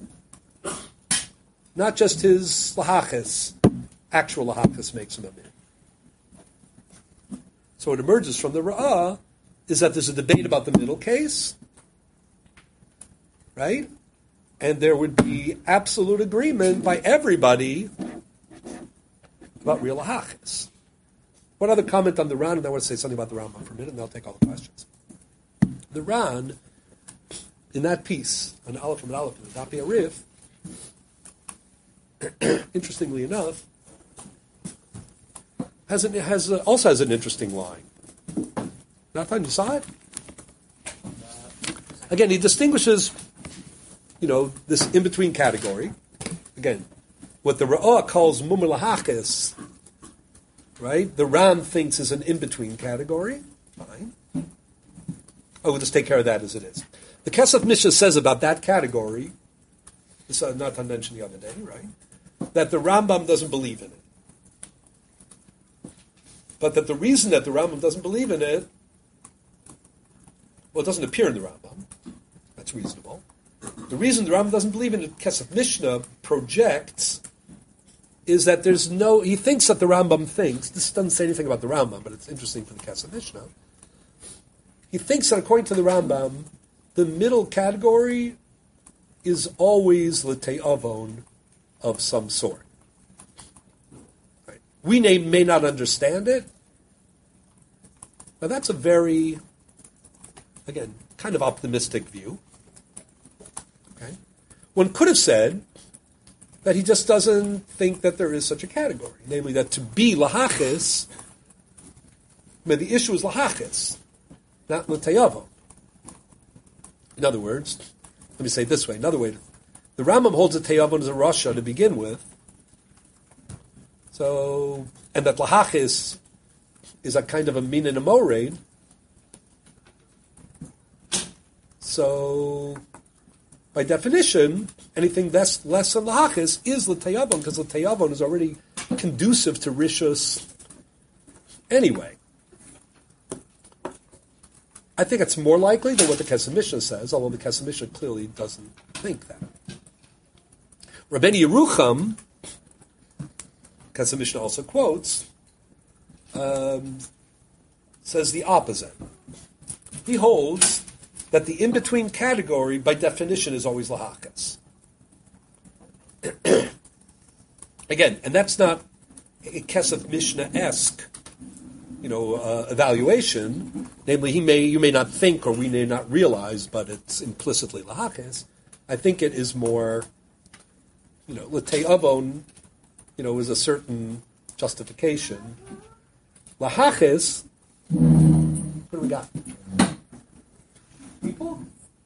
Not just his lahachis, actual lahachis makes him a min. So what emerges from the Ra'ah is that there's a debate about the middle case, right? And there would be absolute agreement by everybody about real lahachis. One other comment on the Ran, and I want to say something about the Rambam for a minute, and I'll take all the questions. The Ran, in that piece, on Aleph and Aleph, in the Dapi Arif, interestingly enough, has, an, has a, also has an interesting line. Nathan, you saw it? Again, he distinguishes, you know, this in-between category. Again, what the Ra'ah calls mumar lahachis, right? The Ram thinks is an in-between category. Fine. Oh, we'll just take care of that as it is. The Kesef Mishnah says about that category, this uh, Nathan mentioned the other day, right? That the Rambam doesn't believe in it. But that the reason that the Rambam doesn't believe in it, well, it doesn't appear in the Rambam. That's reasonable. The reason the Rambam doesn't believe in it, Kesef Mishnah projects, is that there's no, he thinks that the Rambam thinks, this doesn't say anything about the Rambam, but it's interesting for the Kesef Mishnah. He thinks that according to the Rambam, the middle category is always l'te'avon of some sort. Right. We may, may not understand it, but that's a very, again, kind of optimistic view. Okay? One could have said that he just doesn't think that there is such a category, namely that to be lahachis, I mean, the issue is lahachis, not l'teyavo. In other words, let me say it this way, another way. To, the Rambam holds that Teyavon is a Rasha to begin with. So, and that Lahachis is a kind of a min and a moraid. So, by definition, anything less, less than Lahachis is L'Teyavon, because L'Teyavon is already conducive to Rishus anyway. I think it's more likely than what the Kesef Mishnah says, although the Kesef Mishnah clearly doesn't think that. Rabbeinu Yerucham, Kesef Mishnah also quotes, um, says the opposite. He holds that the in-between category, by definition, is always Lahachas. Again, and that's not a Kesef Mishnah-esque, you know, uh, evaluation. Namely, he may, you may not think, or we may not realize, but it's implicitly Lahachas. I think it is more, you know, L'tei Avon, you know, is a certain justification. Lahachis, what do we got? People?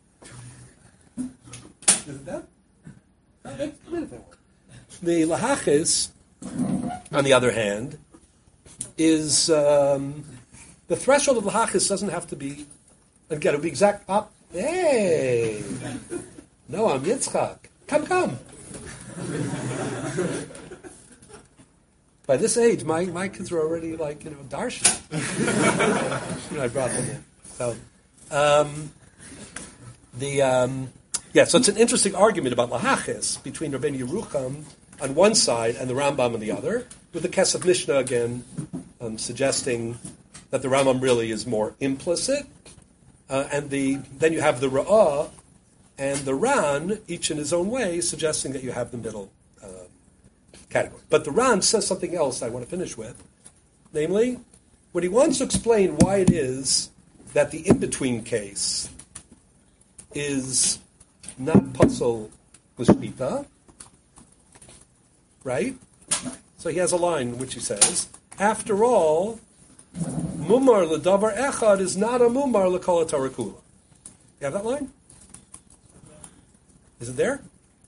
Is it that? Oh, that's a minute. The Lahachis, on the other hand, is um, the threshold of Lahachis doesn't have to be, again, it would be exact up. Hey! No, I'm Yitzchak. Come, come. By this age, my, my kids are already like, you know, darshan. You know, I brought them in. So, um, the, um, yeah, so it's an interesting argument about Lahachis between Rabbeinu Yerucham on one side and the Rambam on the other, with the Kesef Mishnah again um, suggesting that the Rambam really is more implicit, uh, and the then you have the Ra'ah and the Ran, each in his own way, suggesting that you have the middle uh, category. But the Ran says something else I want to finish with, namely, when he wants to explain why it is that the in-between case is not puzzle with Shmita, right? So he has a line in which he says, after all, Mumar l'davar echad is not a Mumar l'kol ha'Torah kula. You have that line? Is it there?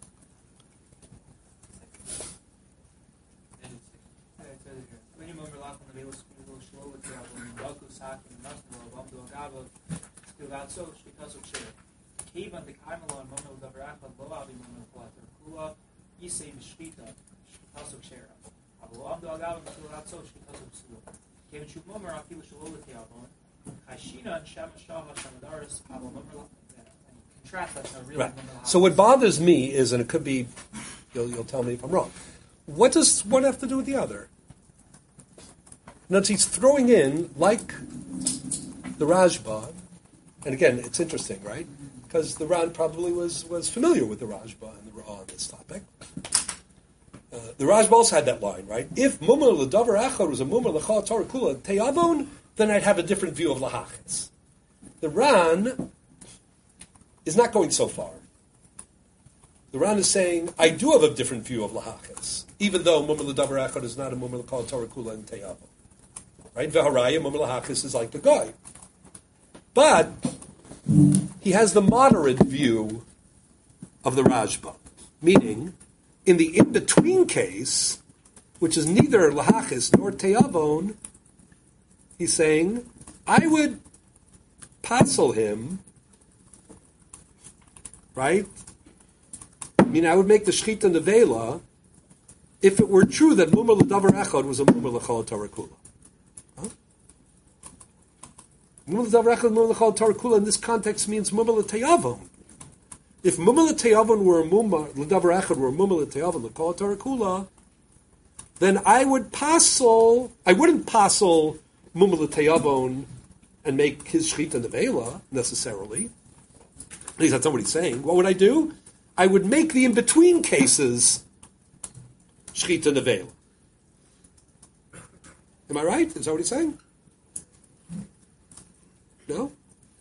Right. So what bothers me is, and it could be, you'll, you'll tell me if I'm wrong, what does one have to do with the other? Notice he's throwing in, like the Rajba, and again, it's interesting, right? Because the Ran probably was, was familiar with the Rajba and the Ra'ah on this topic. Uh, the Rajba also had that line, right? If Mumar l'davar echad was a Mumar l'chol Torah kula teyavon, then I'd have a different view of Lahachis. The Ran is not going so far. The Ran is saying, I do have a different view of Lahachis, even though Mumar l'davar echad is not a Mumar l'chol Torah kula and teyavon. Right? V'haraya, Mumar l'Hachis is like the guy. But he has the moderate view of the Rajba, meaning in the in-between case, which is neither Lahachis nor Teyavon, he's saying, I would passel him, right? I mean, I would make the Shechita Nevela if it were true that Mumar l'davar echad was a Mumar l'chol Torah kula. Mumar l'davar echad, Mumar l'chol Torah kula in this context means Mumar l'teyavon. If Mumar l'teyavon were a Mumar, l'davar echad were a Mumar l'teyavon, l'chol Torah kula, then I would passel, I wouldn't passel Mumar l'teyavon and make his Shechita Nevela, necessarily. At least that's not what he's saying. What would I do? I would make the in-between cases Shechita Nevela. Am I right? Is that what he's saying? No?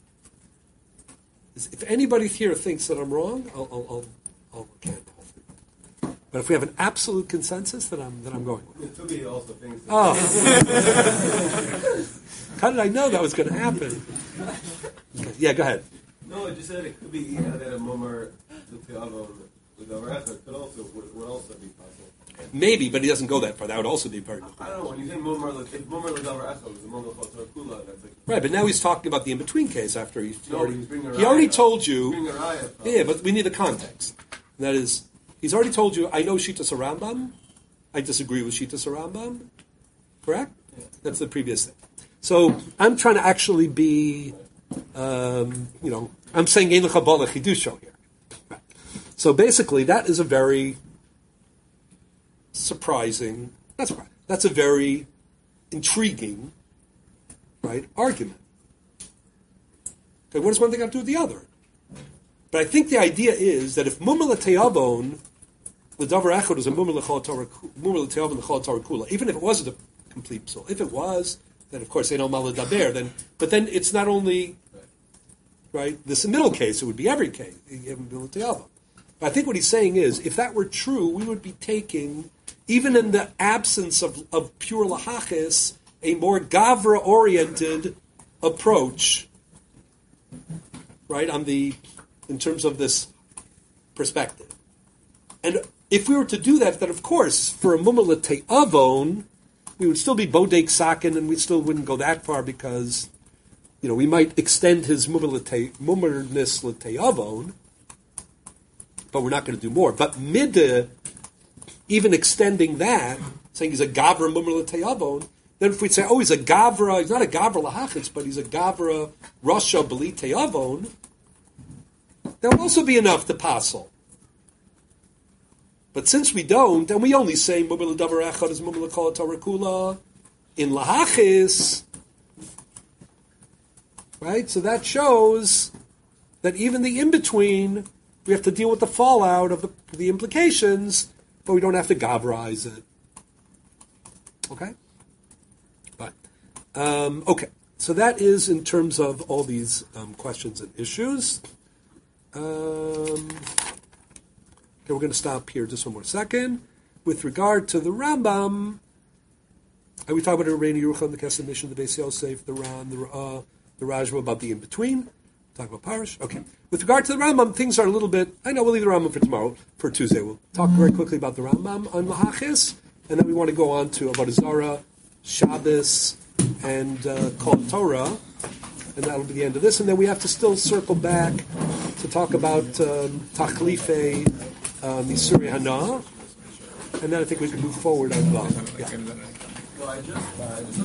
If anybody here thinks that I'm wrong, I'll, I'll, I'll, I'll recant. But if we have an absolute consensus, then I'm, then I'm going with it.
To me, also thinks that.
Oh. How did I know that was going to happen? Okay. Yeah, go ahead.
No, I just said it could be uh, that a mummer l'te'avon l'davar echad could also would, would also be possible.
Maybe, but he doesn't go that far. That would also be very
I
good.
don't know when you say mummer l'- if mummer l'davar echad is a mummer l'chol kula, that's like
Right, but now he's talking about the in-between case after he's
no,
already...
he's bringing a
He already
raya.
told
He's
you...
bringing a raya.
Yeah, but we need the context. And that is, he's already told you, I know Shitas Rambam. I disagree with Shitas Rambam. Correct?
Yeah.
That's the previous thing. So I'm trying to actually be, um, you know, I'm saying Ein Lecha Bala Chidusho here. Right. So basically, that is a very surprising, that's right, that's a very intriguing, right, argument. Okay, what does one thing have to do with the other? But I think the idea is that if Mumma L'Te'avon, L'Davar Echad is a Mumma L'Te'avon L'Chol Torah Kula, even if it wasn't a complete psul, if it was, then of course they don't Maladaber, then, but then it's not only, right, this middle case, it would be every case, L'Te'avon. But I think what he's saying is, if that were true, we would be taking, even in the absence of, of pure Lahachis, a more Gavra-oriented approach, right, on the, in terms of this perspective. And if we were to do that, then of course, for a Mumma L'Te'avon, we would still be Bodek Sakin, and we still wouldn't go that far because, you know, we might extend his Mummernis L'Te'avon, but we're not going to do more. But mid, even extending that, saying he's a Gavra Mummer L'Te'avon, then if we say, oh, he's a Gavra, he's not a Gavra Lahachitz, but he's a Gavra Rasha B'li Te'avon, that will also be enough to passel. But since we don't, and we only say Mummer L'Davar Echad is Mummer L'Kol Torah Kula in Lahachis, right? So that shows that even the in-between, we have to deal with the fallout of the, the implications, but we don't have to Gavrize it. Okay? But, um, okay. So that is in terms of all these um, questions and issues. Um, okay, we're going to stop here just one more second. With regard to the Rambam, and we talked about the Reini Yerucham, the Kesef Mishnah, the Beis Yosef, the Ran, the uh, the Rajma about the in-between. Talk about Parish. Okay. With regard to the Rambam, things are a little bit... I know we'll leave the Rambam for tomorrow, for Tuesday. We'll talk very quickly about the Rambam on Lahachis, and then we want to go on to Avodah Zarah, Shabbos, and uh, Kol Torah, and that'll be the end of this. And then we have to still circle back to talk about um, Tachlife Misuri Hana, and then I think we can move forward on Vav. Yeah.
No, I just, uh, just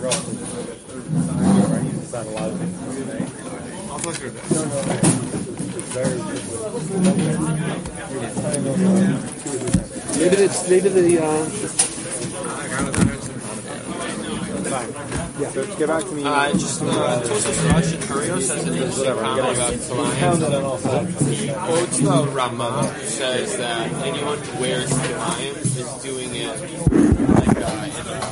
Is that a lot of things to say?
I'll talk to you
No, no. Very
Maybe it's maybe the uh,
fine. Yeah. So get back to me.
Uh, just uh, Tosfos Rosh Shakarios has an interesting comment about Kilayim. Quotes the Rama, who says that anyone who wears Kilayim is doing it like uh, in a